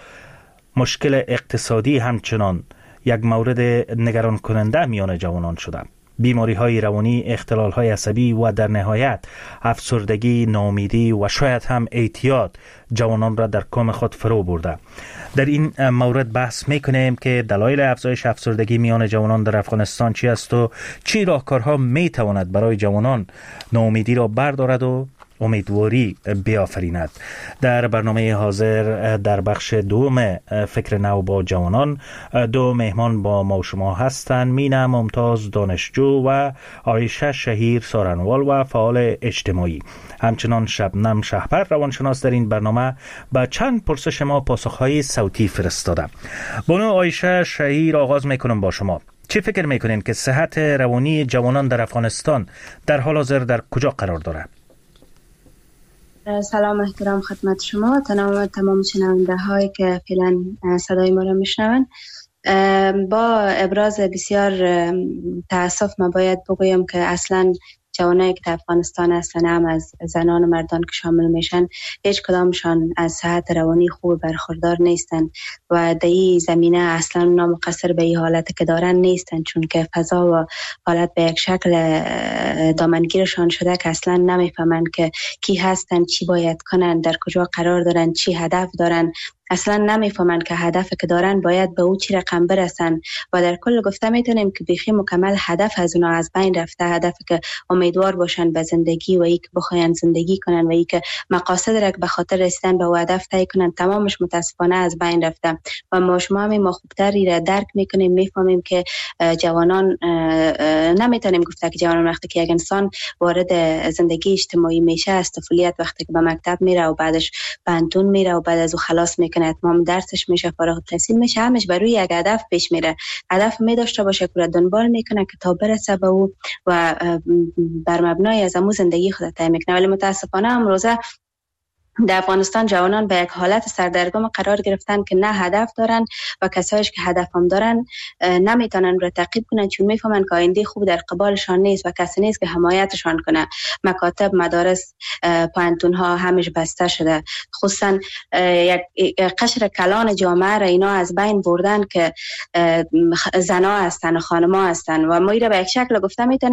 مشکل اقتصادی همچنان یک مورد نگران کننده میان جوانان شده. بیماری های روانی، اختلال های عصبی و در نهایت افسردگی، ناامیدی و شاید هم اعتیاد جوانان را در کام خود فرو برده. در این مورد بحث میکنیم که دلایل افزایش افسردگی میان جوانان در افغانستان چی است و چی راهکارها میتواند برای جوانان ناامیدی را بردارد و امیدواری بیافریند. در برنامه حاضر در بخش دوم فکر نو با جوانان دو مهمان با ما و شما هستند. مینا ممتاز دانشجو و عایشه شهیر سارنوال و فعال اجتماعی. همچنان شبنم شهپر روانشناس در این برنامه با چند پرسش ما پاسخهای صوتی فرستاده. بانو عایشه شهیر، آغاز میکنم با شما. چی فکر میکنین که صحت روانی جوانان در افغانستان در حال حاضر در کجا قرار دارد؟ سلام احترام خدمت شما تمام تمام شنونده هایی که فعلا صدای ما را میشنوند. با ابراز بسیار تاسف ما باید بگویم که اصلا جوانایی که در افغانستان هستن، هم از زنان و مردان که شامل میشن، هیچ کدامشان از صحت روانی خوب برخوردار نیستن و در این زمینه اصلا نامقصر به این حالت که دارن نیستن، چون که فضا و حالت به یک شکل دامنگیرشان شده که اصلا نمیفهمن که کی هستن، چی باید کنن، در کجا قرار دارن، چی هدف دارن. اصلا نمیفهمن که هدف که دارن باید به او چی رقم برسن و در کل گفته میتونیم که بیخی مکمل هدف از اونا از بین رفته. هدف که امیدوار باشن به زندگی و ای که بخواین زندگی کنن و ای که مقاصد را که به خاطر رسیدن به او هدف طی کنن، تمامش متاسفانه از بین رفته و ما شما هم ما خوبتری را درک میکنیم، میفهمیم که جوانان، نمیتونیم گفته که جوانان وقتی که یک انسان وارد زندگی اجتماعی میشه، از طفولیت وقتی که به مکتب میره و بعدش پانتون میره و بعد از او خلاص میکنه، اتمام درسش میشه، فارغ التحصیل میشه، همش بر روی یک هدف پیش میره. هدف می داشته باشه که دنبال میکنه که تا برسه به او و بر مبنای از امو زندگی خود طی میکنه. ولی متاسفانه امروزه در افغانستان جوانان به یک حالت سردرگم قرار گرفتن که نه هدف دارن و کسایش که هدف هم دارن نمیتونن را تعقیب کنن، چون میفهمن که آینده خوب در قبالشان نیست و کسی نیست که حمایتشان کنه. مکاتب، مدارس، پانتون ها همش بسته شده. خصوصا یک قشر کلان جامعه را اینا از بین بردن که زنا هستن و خانما هستن و ما را به یک شکل گفته میتونیم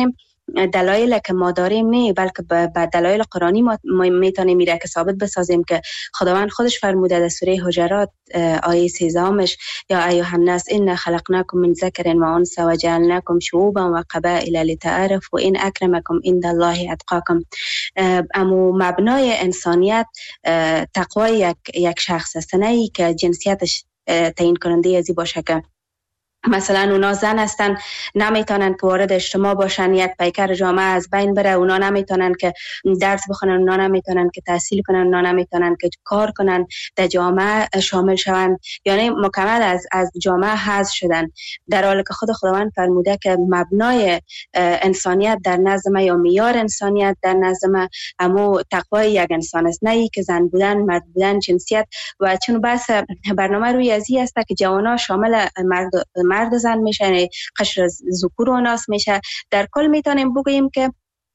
دلایل که ما داریم نه، بلکه به دلایل قرآنی ما میتونیم میره که ثابت بسازیم که خداوند خودش فرموده در سوره حجرات آیه سیزدهمش یا ایها الناس ان خلقناکم من ذکر و انثی و جعلناکم شعوبا و قبائل لتعارفوا ان اکرمکم عند الله اتقاکم. اما مبنای انسانیت تقوی یک یک شخص است، نه ای که جنسیتش تعیین کننده ازی باشه که مثلا اونا زن هستن نمیتونن که وارد اجتماع باشن، یک پیکر جامعه از بین بره، اونا نمیتونن که درس بخونن، اونا نمیتونن که تحصیل کنن، اونا نمیتونن که کار کنن، در جامعه شامل شون، یعنی مکمل از از جامعه حذف شدن، در حالی که خود خداوند فرموده که مبنای انسانیت در نزد ما یا معیار انسانیت در نزد ما اما تقوای یک انسان است، نه ای که زن بودن، مرد بودن، جنسیت. و چون بحث برنامه روی ازی است که جوانا شامل مرد مرد زن میشه، قشر ذکور و ناس میشه، در کل میتونیم بگوییم که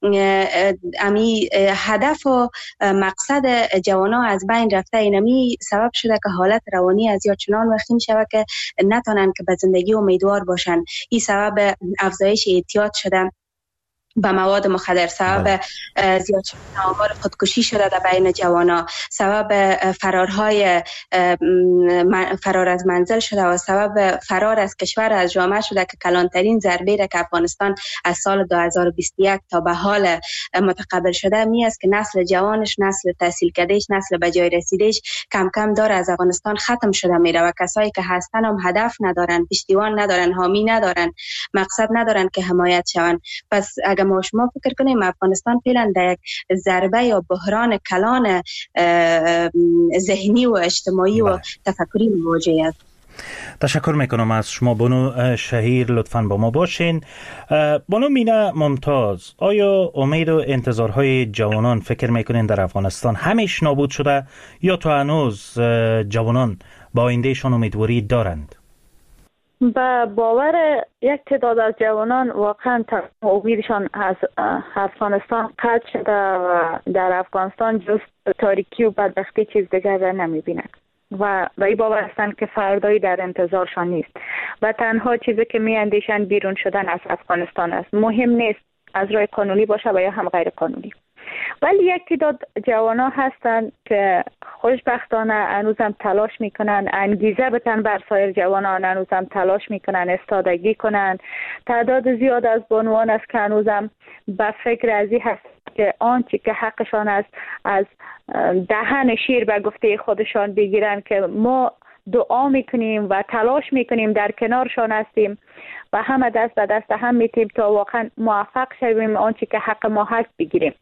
امی هدف و مقصد جوانا از بین رفته، اینمی سبب شده که حالت روانی از یا چنان وخیم شده که نتونن که به زندگی امیدوار باشن. این سبب افزایش اعتیاد شده به مواد مخدر، سبب زیاد شدن آمار خودکشی شده در بین جوانا، سبب فرارهای فرار از منزل شده و سبب فرار از کشور از جامعه شده که کلانترین ضربه را که افغانستان از سال دو هزار و بیست و یک تا به حال متقبل شده می است که نسل جوانش، نسل تحصیل کردهش، نسل به جای رسیدهش کم کم داره از افغانستان ختم شده میره و کسایی که هستن هم هدف ندارن، پشتیبان ندارن، حامی ندارن، مقصد ندارن که حمایت شون. پس اگر ما شما فکر کنیم افغانستان فعلا در یک ضربه یا بحران کلان ذهنی و اجتماعی و تفکری مواجه است. تشکر میکنم از شما بانو شهیر، لطفاً با ما باشین. بانو مینا ممتاز، آیا امید و انتظارهای جوانان فکر میکنین در افغانستان همیش نابود شده یا تا هنوز جوانان با آیندهشان امیدواری دارند؟ با باور یک تعداد از جوانان واقعا امیدشان از افغانستان قطع شده و در افغانستان جز تاریکی و بدبختی چیز دیگر را نمیبینند و به این باور هستند که فردایی در انتظارشان نیست و تنها چیزی که می اندیشند بیرون شدن از افغانستان است. مهم نیست از راه قانونی باشه و یا هم غیر قانونی. ولی یک تعداد جوانا هستند که خوشبختانه هنوزم تلاش میکنن، انگیزه بتن بر سایر جوانان، هنوزم تلاش میکنن استادگی کنن. تعداد زیاد از بانوان است که هنوزم به فکر ازی هست که آنچه که حقشان است از دهن شیر به گفته خودشان بگیرن که ما دعا میکنیم و تلاش میکنیم، در کنارشان هستیم و همه دست به دست هم میتیم تا واقعا موفق شویم آنچه که حق ما هست بگیریم.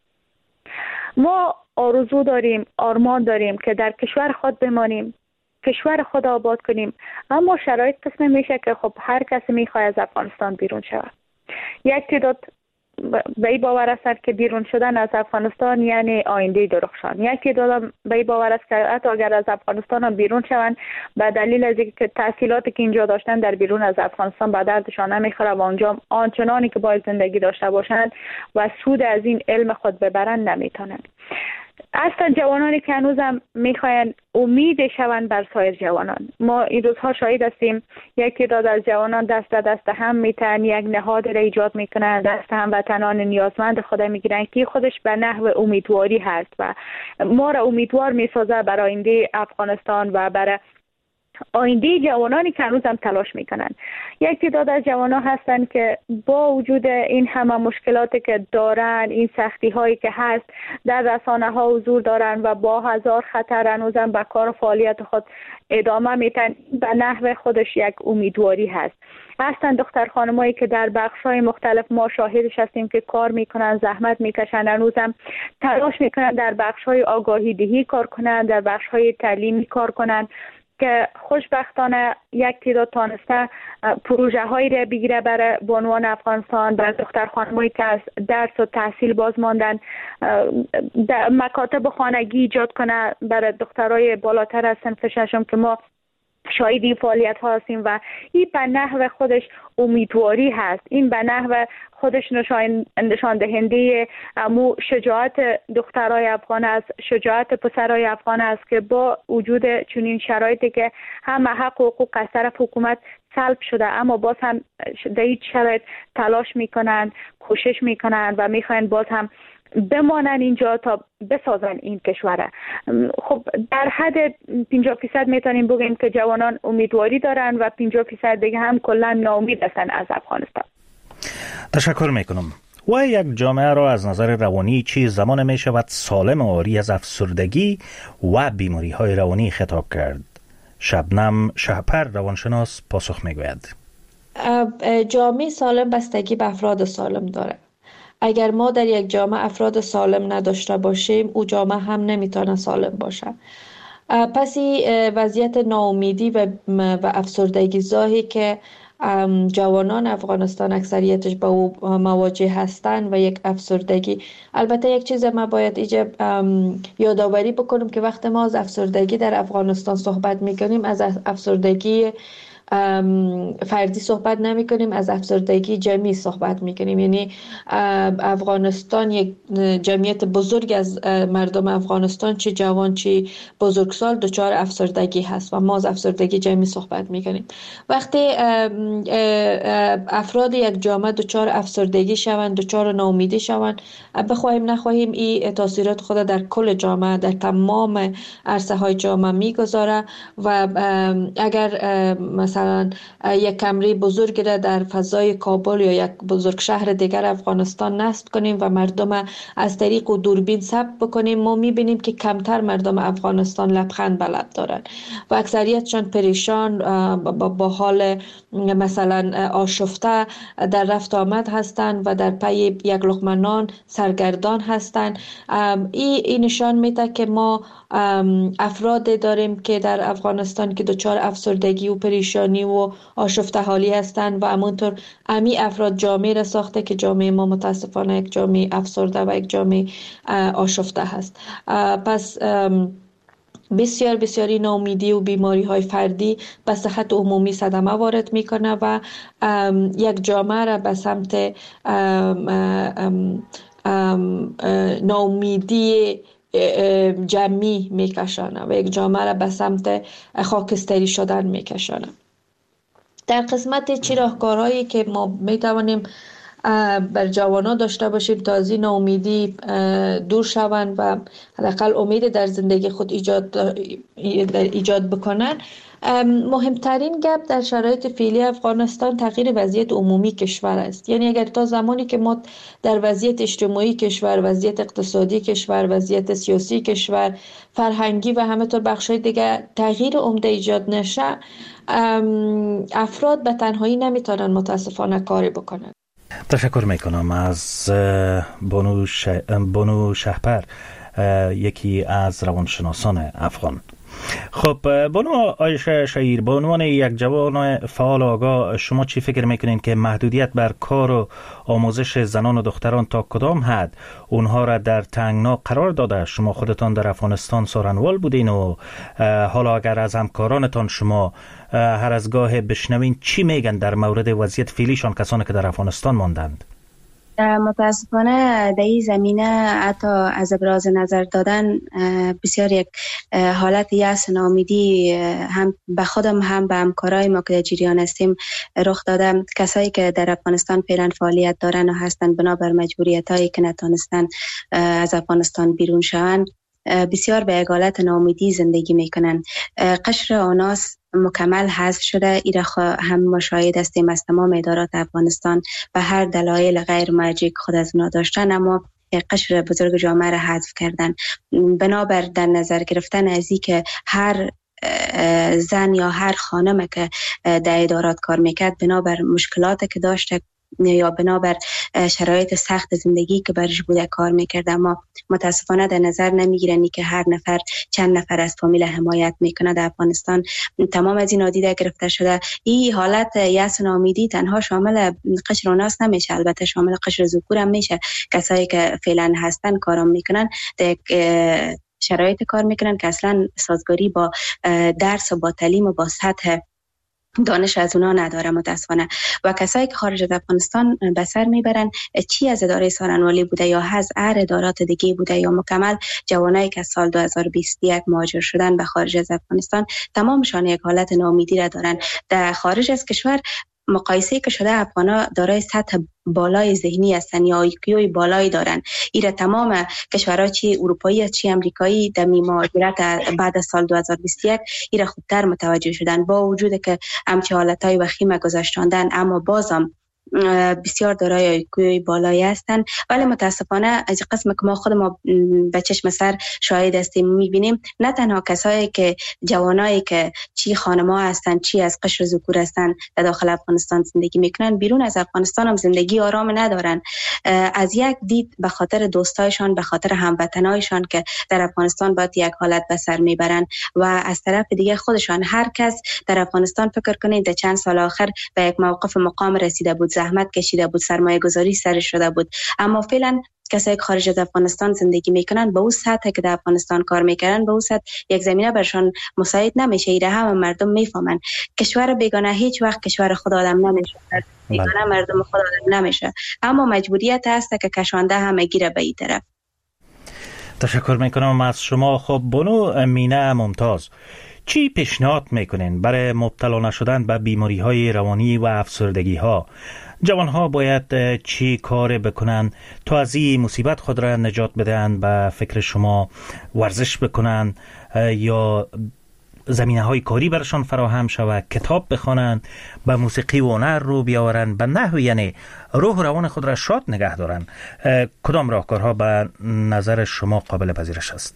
ما آرزو داریم، آرمان داریم که در کشور خود بمانیم، کشور خود آباد کنیم، اما شرایط قسم میشه که خب هر کسی میخواد از افغانستان بیرون شود. یک تعداد به این باور است که بیرون شدن از افغانستان یعنی آینده درخشان. یک تعداد به این باور است که حتی اگر از افغانستان هم بیرون شوند به دلیل از اینکه تحصیلاتی که اینجا داشتن در بیرون از افغانستان به دردشان نمیخوره و اونجا آنچنانی که باید زندگی داشته باشند و سود از این علم خود ببرند نمیتونند. اصلا جوانانی که هنوزم میخواین امید شوند بر سایر جوانان. ما این روزها شاهد هستیم یک تعداد از جوانان دست دست هم میتن یک نهاد را ایجاد میکنن، دست هم وطنان نیازمند خود میگیرن که خودش به نحو امیدواری هست و ما را امیدوار میسازه برای آینده افغانستان و برای آینده جوانانی که هنوز هم تلاش میکنن. یک تعداد از جوانان هستن که با وجود این همه مشکلاتی که دارن، این سختی هایی که هست، در رسانه ها حضور دارن و با هزار خطر هنوز هم به کار و فعالیت خود ادامه میتن. به نحو خودش یک امیدواری هست. هستن دختر خانمایی که در بخش‌های مختلف ما شاهدش هستیم که کار میکنن، زحمت میکشن، هنوزم تلاش میکنن در بخش‌های آگاهی دهی کار کنن، در بخش‌های تعلیمی کار کنن که خوشبختانه یک تعداد تانسته پروژه هایی را بگیره برای بانوان افغانستان، برای دختر خانمایی که از درس و تحصیل باز ماندن، مکاتب خانگی ایجاد کنه برای دخترای بالاتر از صنف ششم که ما شاهد این فعالیت ها هستیم و این به نحو خودش امیدواری هست. این به نحو خودش نشان نشان دهنده مو شجاعت دخترای افغان است، شجاعت پسرای افغان است که با وجود چنین شرایطی که همه حق و حقوق از طرف حکومت سلب شده، اما باز هم در این شرایط تلاش میکنند، کوشش میکنند و میخواین باز هم بمانن اینجا تا بسازن این کشور. خب در حد پنجاه فیصد میتونیم بگیم که جوانان امیدواری دارن و پنجاه فیصد دیگه هم کلا ناامید هستن از افغانستان. تشکر میکنم. و یک جامعه را از نظر روانی چی زمان می شود سالم و عاری از افسردگی و بیماری های روانی خطاب کرد؟ شبنم شهپر روانشناس پاسخ میگوید. جامعه سالم بستگی به افراد سالم داره. اگر ما در یک جامعه افراد سالم نداشته باشیم، او جامعه هم نمیتونه سالم باشه. پس این وضعیت ناامیدی و و افسردگی زاهی که جوانان افغانستان اکثریتش با او مواجه هستند و یک افسردگی. البته یک چیز ما باید ایجا یادآوری بکنم که وقتی ما از افسردگی در افغانستان صحبت میکنیم، از افسردگی فردی صحبت نمی کنیم، از افسردگی جمعی صحبت می کنیم. یعنی افغانستان یک جمعیت بزرگ از مردم افغانستان، چه جوان چه بزرگسال، دچار افسردگی هست و ما از افسردگی جمعی صحبت می کنیم. وقتی افراد یک جامعه دچار افسردگی شوند، دچار ناامیدی شوند، بخواهیم نخواهیم این تاثیرات خود در کل جامعه، در تمام عرصه های جامعه می گذاره و اگر مثلا یک کمره بزرگ را در فضای کابل یا یک بزرگ شهر دیگر افغانستان نصب کنیم و مردم از طریق و دوربین ثبت بکنیم، ما میبینیم که کمتر مردم افغانستان لبخند بلد دارند و اکثریتشان پریشان با حال مثلا آشفته در رفت آمد هستند و در پی یک لقمه نان سرگردان هستند. این ای نشان میده که ما افراد داریم که در افغانستان که دچار افسردگی و پریشانی و آشفته حالی هستند و همونطور امی افراد جامعه را ساخته که جامعه ما متاسفانه یک جامعه افسرده و یک جامعه آشفته هست. پس بسیار بسیاری ناامیدی و بیماری های فردی به صحت عمومی صدمه وارد میکنه و یک جامعه را به سمت ناامیدی جمعی میکشانه و یک جامعه را به سمت خاکستری شدن میکشانه. در قسمت چی راهکارهایی که ما میتوانیم بر جوانان داشته باشیم تا از این ناامیدی دور شوند و حداقل امید در زندگی خود ایجاد ایجاد بکنن، مهمترین گپ در شرایط فعلی افغانستان تغییر وضعیت عمومی کشور است. یعنی اگر تا زمانی که ما در وضعیت اجتماعی کشور، وضعیت اقتصادی کشور، وضعیت سیاسی کشور، فرهنگی و همینطور بخشای دیگه تغییر عمده ایجاد نشه، افراد به تنهایی نمیتونن متاسفانه کاری بکنن. تشکر میکنم از بانو, ش... بانو شهپر، یکی از روانشناسان افغان. خب بانو عایشه شهیر، به عنوان یک جوان فعال آگاه، شما چی فکر میکنین که محدودیت بر کار و آموزش زنان و دختران تا کدام حد اونها را در تنگنا قرار داده؟ شما خودتان در افغانستان سارنوال بودین و حالا اگر از همکارانتان شما هر از گاه بشنوین چی میگن در مورد وضعیت فعلیشان، کسانی که در افغانستان ماندند؟ متاسفانه در این زمینه حتی از ابراز نظر دادن بسیار یک حالت یأس و ناامیدی هم به خودم هم به همکارای ما که در جریان هستیم رخ داده. کسایی که در افغانستان فعلا فعالیت دارن و هستن بنابر مجبوریتایی که نتونستن از افغانستان بیرون شوند، بسیار به یک حالت ناامیدی زندگی میکنن. قشر آناس مکمل حذف شده. ایره هم مشاهد هستیم از تمام ادارات افغانستان به هر دلایل غیر مرجع خود از اونا داشتن، اما قشر بزرگ جامعه را حذف کردن. بنابر در نظر گرفتن از این که هر زن یا هر خانم که در ادارات کار میکرد بنابر مشکلات که داشته یا بنابر شرایط سخت زندگی که برش بوده کار میکرد، اما متاسفانه در نظر نمیگیرن که هر نفر چند نفر از فامیل حمایت میکنه. در افغانستان تمام از این نادیده گرفته شده. این حالت یأس و ناامیدی تنها شامل قشر اوناس نمیشه، البته شامل قشر ذکور هم میشه. کسایی که فعلا هستن کارام میکنن در شرایط کار میکنن که اصلا سازگاری با درس و با تعلیم و با سطح دانش از اونا نداره متاسفانه. و کسایی که خارج از افغانستان به سر میبرن چی از اداره سارنوالی بوده یا از هر ادارات دیگه بوده یا مکمل جوانایی که سال دو هزار و بیست و یک مهاجر شدن به خارج از افغانستان، تمامشان یک حالت ناامیدی را دارن. در خارج از کشور مقایسه که شده افغانا دارای سطح بالای ذهنی هستن یا آی کیو بالایی دارن. ایره تمام کشورها چی اروپایی چی امریکایی در مهاجرت بعد از سال دو هزار و بیست و یک ایره خوبتر متوجه شدن، با وجود که همچه حالتهای وخیم گذاشتاندن اما بازم بسیار دارای آی کیو بالایی هستن. ولی متاسفانه از قسم که ما خود ما به چشم سر شاهد هستیم میبینیم، نه تنها کسایی که جوانایی که چی خانما هستن چی از قشر ذکور هستن در داخل افغانستان زندگی میکنن، بیرون از افغانستان هم زندگی آرام ندارن. از یک دید به خاطر دوستایشان، به خاطر هموطنایشان که در افغانستان باید یک حالت به سر میبرن و از طرف دیگه خودشان هر کس در افغانستان فکر کنید در چند سال آخر به یک موقف مقام رسیده بود، زحمت کشیده بود، سرمایه گذاری سرش شده بود، اما فعلا کسایی که خارج از افغانستان زندگی میکنن به اون سطح که در افغانستان کار میکنن به اون سطح یک زمینه برشان مساعد نمیشه. ایره همه مردم میفهمن کشور بیگانه هیچ وقت کشور خود آدم نمیشه، بیگانه مردم خود آدم نمیشه، اما مجبوریت هست که کشانده همه گیره به این طرف. تشکر میکنم از شما. خب بانو مینه ممتاز، چی پیشنهاد میکنین برای مبتلا نشدن به بیماری های روانی و افسردگی ها؟ جوان ها باید چی کار بکنن تا از این مصیبت خود را نجات بدن؟ به فکر شما ورزش بکنن یا زمینه های کاری برشان فراهم شود، کتاب بخوانند، به موسیقی و هنر رو بیاورن، به نحو یعنی روح و روان خود را شاد نگه دارن؟ کدام راهکارها به نظر شما قابل پذیرش است؟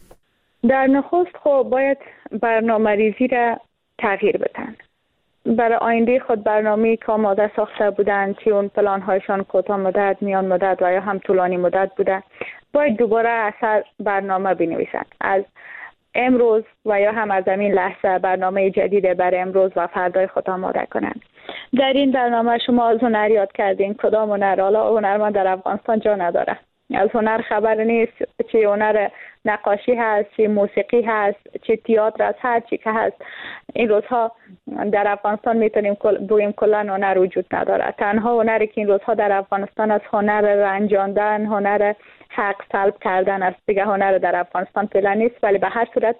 در نخست خب باید برنامه ریزی را تغییر بدن. برای آینده خود برنامه که آماده ساخته بودن، چی اون پلان هایشان کوتاه مدت، میان مدت و یا هم طولانی مدت بوده، باید دوباره اثر برنامه بنویسن. از امروز و یا هم از همین لحظه برنامه جدید برای امروز و فردای خود آماده کنند. در این برنامه شما از هنر یاد کردین. کدام هنر؟ حالا هنرمند در افغانستان جا نداره، از هنر خبر نیست، چی هنر نقاشی هست، چی موسیقی هست، چی تئاتر هست، هر چی که هست. این روزها در افغانستان میتونیم بگیم کلا هنر وجود نداره. تنها هنری که این روزها در افغانستان از هنر رنجاندن، هنر حق طلب کردن است. دیگه هنر در افغانستان فعلا نیست، ولی به هر صورت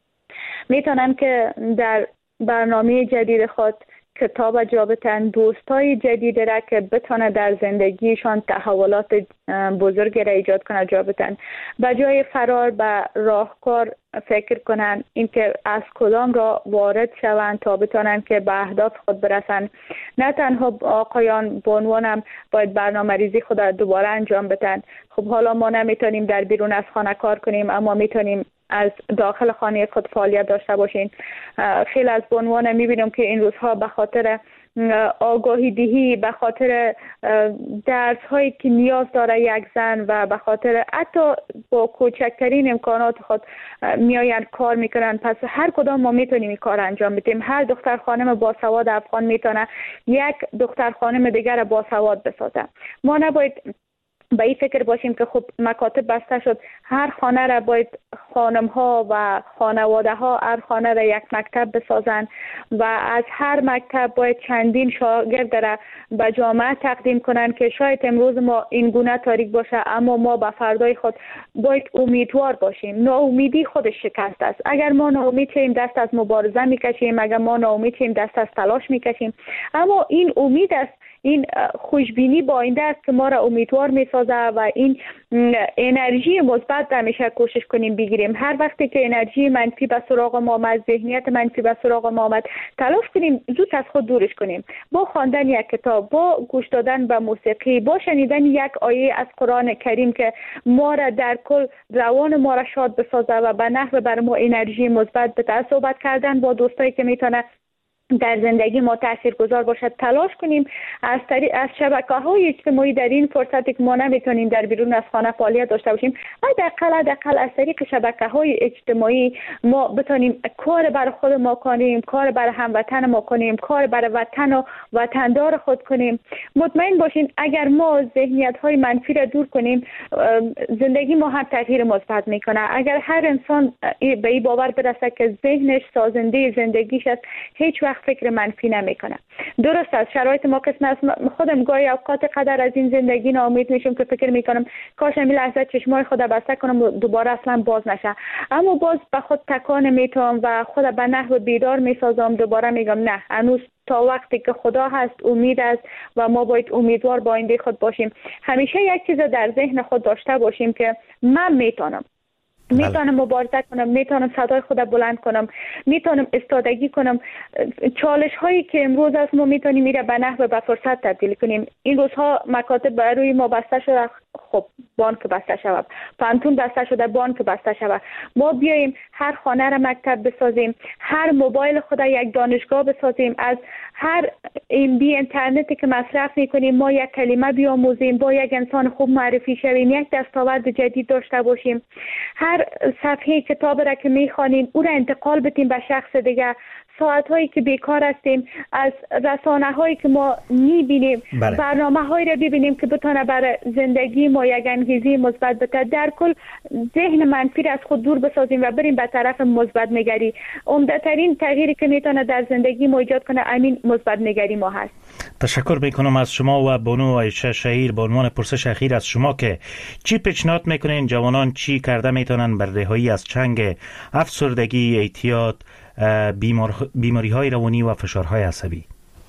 میتونن که در برنامه جدید خود کتاب جا بتن، دوستای جدید را که بتونه در زندگیشان تحولات بزرگ را ایجاد کنه جا بتن. به جای فرار به راهکار فکر کنن، اینکه از کدام را وارد شوند تا بتونن که به اهداف خود برسن. نه تنها آقایان به عنوانم باید برنامه ریزی خود را دوباره انجام بدن. خب حالا ما نمیتونیم در بیرون از خانه کار کنیم، اما میتونیم از داخل خانه خود فعالیت داشته باشین. خیلی از به عنوان میبینم که این روزها به خاطر آگاهی دهی، به خاطر درس هایی که نیاز داره یک زن و به خاطر حتی با کوچکترین امکانات خود میآیند کار میکنن، پس هر کدام ما میتونیم این کار انجام بدیم. هر دختر خانم باسواد افغان میتونه یک دختر خانم دیگر باسواد بسازه. ما نباید به این فکر باشیم که خب مکاتب بسته شد، هر خانه را باید خانم ها و خانواده ها هر خانه را یک مکتب بسازن و از هر مکتب باید چندین شاگرد را به جامعه تقدیم کنن که شاید امروز ما این گونه تاریک باشه، اما ما به فردای خود باید امیدوار باشیم. ناامیدی خودش شکست است. اگر ما ناامید شیم دست از مبارزه میکشیم، اگر ما ناامید شیم دست از تلاش میکشیم، اما این امید است، این خوشبینی با آینده است که ما را امیدوار میسازه و این انرژی مثبت همیشه کوشش کنیم بگیریم. هر وقتی که انرژی منفی به سراغ ما آمد، ذهنیت منفی به سراغ ما آمد، تلاش کنیم زود از خود دورش کنیم. با خواندن یک کتاب، با گوش دادن به موسیقی، با شنیدن یک آیه از قرآن کریم که ما را در کل روان ما را شاد بسازه و به نحو بر ما انرژی مثبت بده. صحبت کردن با دوستایی که میتونه در زندگی ما تاثیرگذار باشد تلاش کنیم از طریق از شبکه‌های اجتماعی در این فرصتی که ما نمیتونیم در بیرون از خانه فعالیت داشته باشیم، حداقل حداقل از طریق شبکه‌های اجتماعی ما بتونیم کار برای خود ما کنیم، کار برای هموطن ما کنیم، کار برای وطن و وطندار خود کنیم. مطمئن باشین اگر ما ذهنیت‌های منفی را دور کنیم، زندگی ما هم تغییر مثبت میکنه. اگر هر انسان به این باور برسه که ذهنش سازنده زندگیش است، هیچ وقت فکر منفی نمیکنه. درست است شرایط ما قسم است. خودم گاهی اوقات قدر از این زندگی ناامید میشم که فکر میکنم کاش این لحظه چشمای خود بسته کنم و دوباره اصلا باز نشه، اما باز به خود تکان میتونم و خود به نحو بیدار میسازم. دوباره میگم نه، هنوز تا وقتی که خدا هست امید است و ما باید امیدوار با آینده خود باشیم. همیشه یک چیز در ذهن خود داشته باشیم که من میتونم میتونم مبارزه کنم، میتونم صدای خود بلند کنم، میتونم استادگی کنم. چالش هایی که امروز است ما میتونیم میره به نحو به فرصت تبدیل کنیم. این روزها مکاتب بر روی ما بسته شده، خب بانک بسته شود، پانتون بسته شده، بانک بسته شود. ما بیاییم هر خانه را مکتب بسازیم، هر موبایل خود یک دانشگاه بسازیم، از هر ام بی اینترنتی که مصرف میکنیم ما یک کلمه بیاموزیم، با یک انسان خوب معرفی شویم، یک دستاورد جدید داشته باشیم، هر صفحه کتاب را که میخوانیم او را انتقال بدیم به شخص دیگر. ساعت هایی که بیکار هستیم از رسانه هایی که ما میبینیم بله. برنامه هایی را ببینیم که بتونه برای زندگی ما یک انگیزه مثبت بده. در کل ذهن منفی را از خود دور بسازیم و بریم به طرف مثبت نگری. عمده ترین تغییری که میتونه در زندگی ما ایجاد کنه همین مثبت نگری ما هست. تشکر میکنم از شما و بانو عایشه شهیر. به عنوان پرسش اخیر از شما که چی پیشنهاد میکنین جوانان چی کرده میتونن بر رهایی از چنگ افسردگی، اعتیاد، بیمار... بیماری های روانی و فشارهای عصبی؟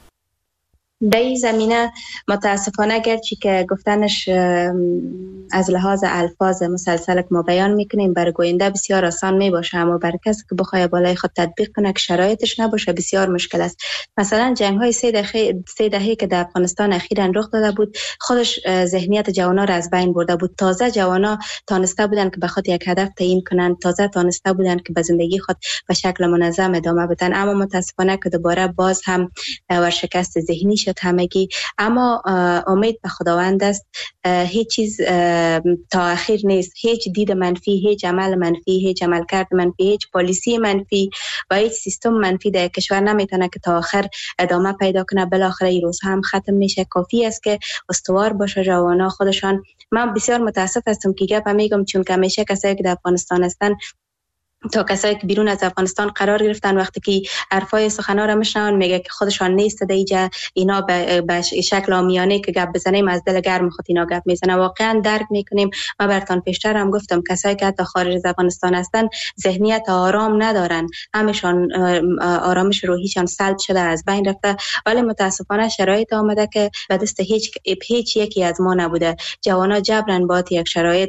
در این زمینه متاسفانه گرچه که گفتنش از لحاظ الفاظ مسلسل که ما بیان میکنیم برای گوینده بسیار آسان میباشه، اما برای کسی که بخواه بالای خود تطبیق کنه که شرایطش نباشه بسیار مشکل است. مثلا جنگ های سه دهه سه دهه که در افغانستان اخیراً رخ داده بود خودش ذهنیت جوانا را از بین برده بود. تازه جوانا تانسته بودن که به خود یک هدف تعیین کنن، تازه تانسته بودن که به زندگی خود به شکل منظم ادامه بدن، اما متاسفانه که دوباره باز هم ورشکست ذهنی شد همگی. اما امید به خداوند است، هیچ چیز تا اخیر نیست، هیچ دید منفی، هیچ عمل منفی، هیچ عملکرد منفی، هیچ پالیسی منفی و هیچ سیستم منفی در کشور نمیتونه که تا آخر ادامه پیدا کنه. بالاخره این روز هم ختم میشه. کافی است که استوار باشه جوانا خودشان. من بسیار متاسف هستم که گپ میگم چون که همیشه کسایی که در افغانستان هستن تا کسایی که بیرون از افغانستان قرار گرفتن وقتی که حرفای سخنا را میشنون میگه که خودشان نیست دیگه اینا به شکل عامیانه که گپ بزنیم از دل گرم خود اینا گپ میزنه. واقعا درک میکنیم. ما براتون پیشتر هم گفتم کسایی که حتی خارج از افغانستان هستن ذهنیت آرام ندارن، همشان آرامش روحیشان سلب شده، از بین رفته، ولی متاسفانه شرایط آمده که به دست هیچ هیچ یکی از ما نبوده. جوانا جبران با یک شرایط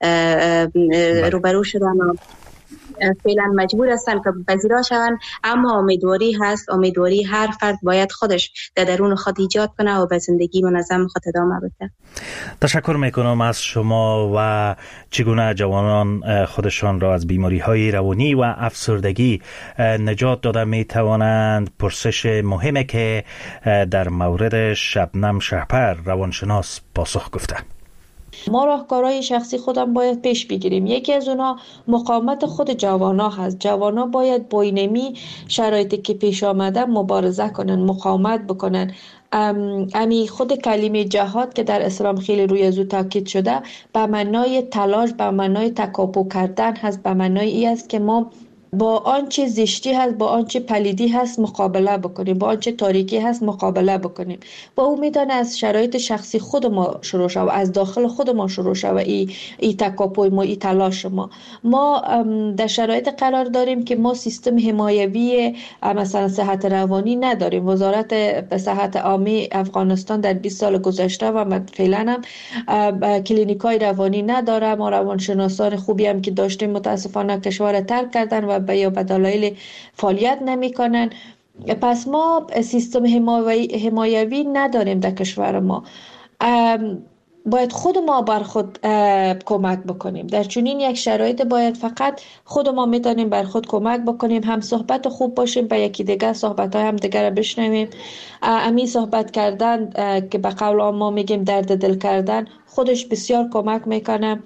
روبرو شدن و فعلا مجبور هستن که پذیرا شون، اما امیدواری هست. امیدواری هر فرد باید خودش در درون خود ایجاد کنه و به زندگی منظم خود ادامه بده. تشکر میکنم از شما و چگونه جوانان خودشان را از بیماری های روانی و افسردگی نجات داده میتوانند. پرسش مهمه که در مورد شبنم شهپر روانشناس پاسخ گفته. ما راهکارهای شخصی خودم باید پیش بگیریم. یکی از اونها مقاومت خود جوانا هست. جوانا باید با اینمی شرایطی که پیش آمده مبارزه کنن، مقاومت بکنن. امی خود کلمه جهاد که در اسلام خیلی روی ازو تاکید شده به معنای تلاش، به معنای تکاپو کردن هست، به معنای ای است که ما با آنچه زشتی هست، با آنچه پلیدی هست مقابله بکنیم، با آنچه تاریکی هست مقابله بکنیم. با امیدان از شرایط شخصی خود ما شروع شد، از داخل خود ما شروع شد ای ای تکاپوی ما، ای تلاش ما. ما در شرایط قرار داریم که ما سیستم حمایوی مثلا صحت روانی نداریم. وزارت صحت عامه افغانستان در بیست سال گذشته و فعلا هم کلینیکای روانی نداره. ما روانشناسان خوبی هم که داشتیم متاسفانه کشور ترک کردن و یا به دلایل فعالیت نمی کنن. پس ما سیستم حمایوی نداریم در کشور ما. باید خود ما بر خود کمک بکنیم. در چنین یک شرایط باید فقط خود ما میتونیم بر خود کمک بکنیم، هم صحبت خوب باشیم، با یکی دیگر صحبت های هم دیگر رو بشنویم. امی صحبت کردن که به قول ما میگیم درد دل کردن خودش بسیار کمک میکنه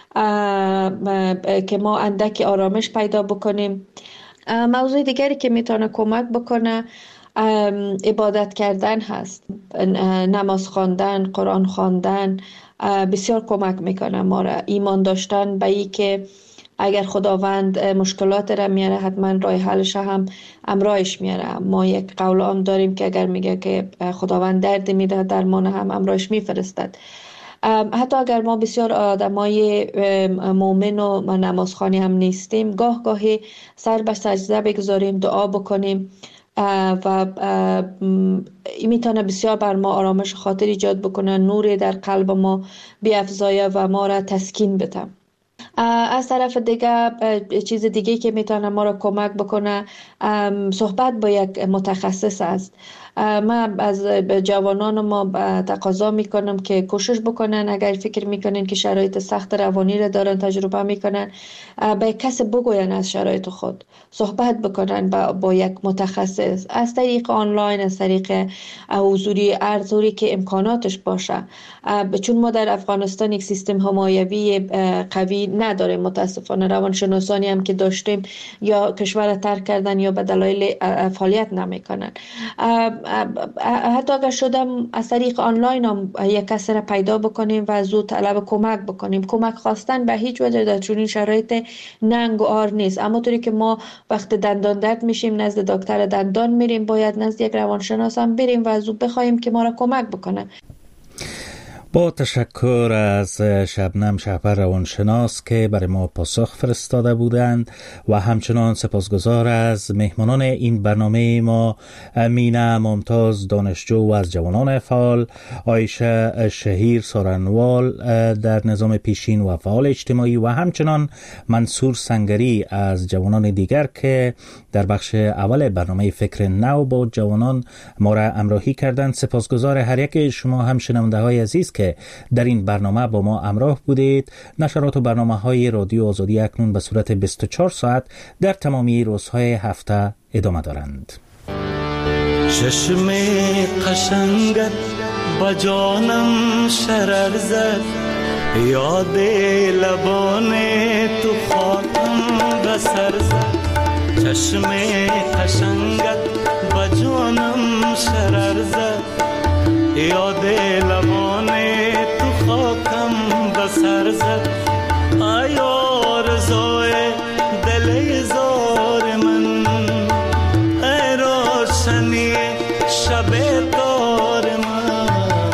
که ما اندکی آرامش پیدا بکنیم. موضوع دیگری که میتونه کمک بکنه عبادت کردن هست، نماز خواندن، قرآن خواندن بسیار کمک میکنه ما را. ایمان داشتن به این که اگر خداوند مشکلات را میاره حتما راه حلش هم امراهش میاره. ما یک قول عام داریم که اگر میگه که خداوند درد میده درمان هم امراهش میفرستد. حتی اگر ما بسیار آدمای مؤمن و نمازخوانی هم نیستیم، گاه گاهی سر به سجده بگذاریم، دعا بکنیم و این میتونه بسیار بر ما آرامش خاطر ایجاد بکنه، نوری در قلب ما بیافزایه و ما را تسکین بده. از طرف دیگه چیز دیگه که میتونه ما را کمک بکنه صحبت با یک متخصص است. من از جوانان ما تقاضا میکنم که کوشش بکنن، اگر فکر میکنن که شرایط سخت روانی را دارن تجربه میکنن، به کسی بگوین از شرایط خود، صحبت بکنن با, با یک متخصص از طریق آنلاین، از طریق حضوری، ارزوری که امکاناتش باشه. چون ما در افغانستان یک سیستم حمایوی قوی نداریم متاسفانه. روانشناسانی هم که داشتیم یا کشور ترک کردن یا به دلایل فعالیت نمیکنن. حتی اگر شدم از طریق آنلاین هم یک کسی را پیدا بکنیم و زود طلب کمک بکنیم. کمک خواستن به هیچ وجه در چنین شرایط ننگ و عار نیست. اما طوری که ما وقت دندان درد میشیم نزد دکتر دندان میریم، باید نزد یک روانشناس هم بریم و زود بخوایم که ما را کمک بکنه. با تشکر از شبنم شهپر روانشناس که برای ما پاسخ فرستاده بودند و همچنان سپاسگزار از مهمانان این برنامه ما، مینا ممتاز دانشجو و از جوانان فعال، عایشه شهیر سارنوال در نظام پیشین و فعال اجتماعی و همچنان منصور سنگری از جوانان دیگر که در بخش اول برنامه فکر نو با جوانان ما را همراهی کردند. سپاسگزار هر یک شما هم شنونده های عزیز که در این برنامه با ما همراه بودید. نشرات و برنامه های رادیو آزادی اکنون به صورت بیست و چهار ساعت در تمامی روزهای هفته ادامه دارند. چشم قشنگت با جانم شرر زد، یاد لبان تو خاطرم به سر زد. چشم قشنگت با جانم شرر زد، یاد لبان تو خاکم به سر زد. ای آرزوی دل زار من، ای روشنی شب تار من.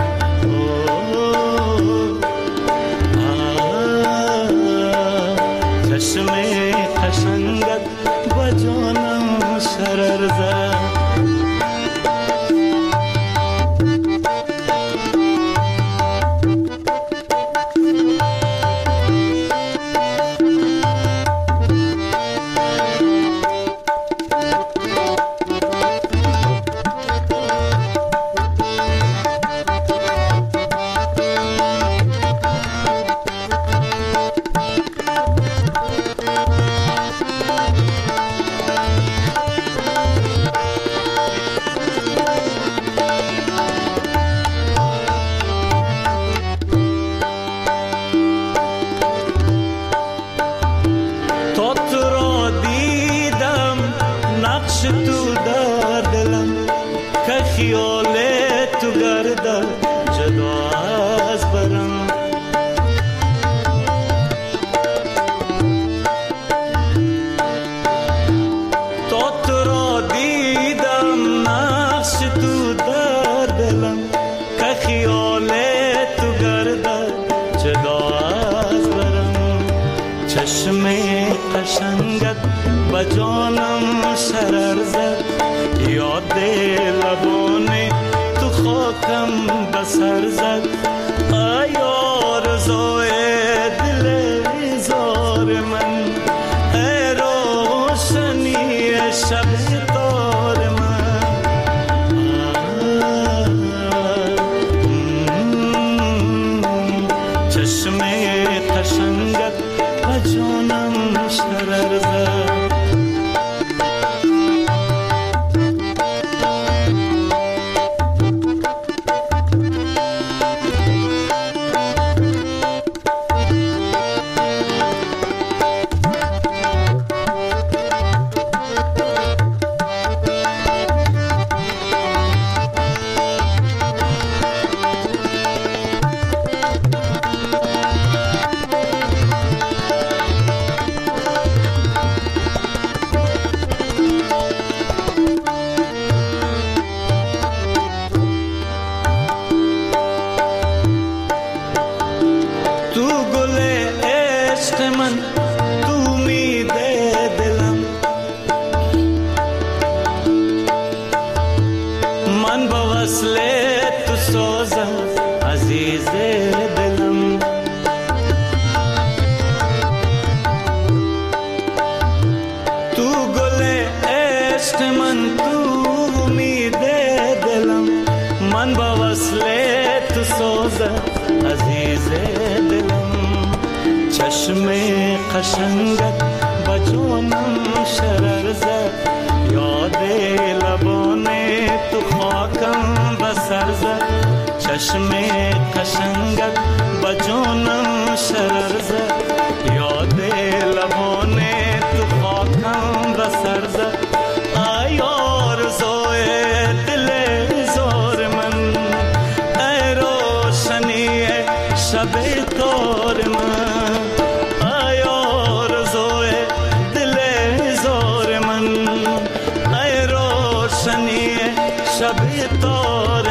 چشم قشنگت با جانم شرر زد. وصل تو سازم عزیز دلم. تو گل عشق من، تو امید دلم، من با وصل تو سازم عزیز دلم. چشم قشنگت با جانم شرر زد، یاد لبان تو خاکم بسر زد. چشم قشنگت با جانم شرر زد، یاد لبان تو خاکم بسر زد. ای آرزوی دل زار من، ای روشنی شب تار من، ای آرزوی دل زار من، ای روشنی شب تار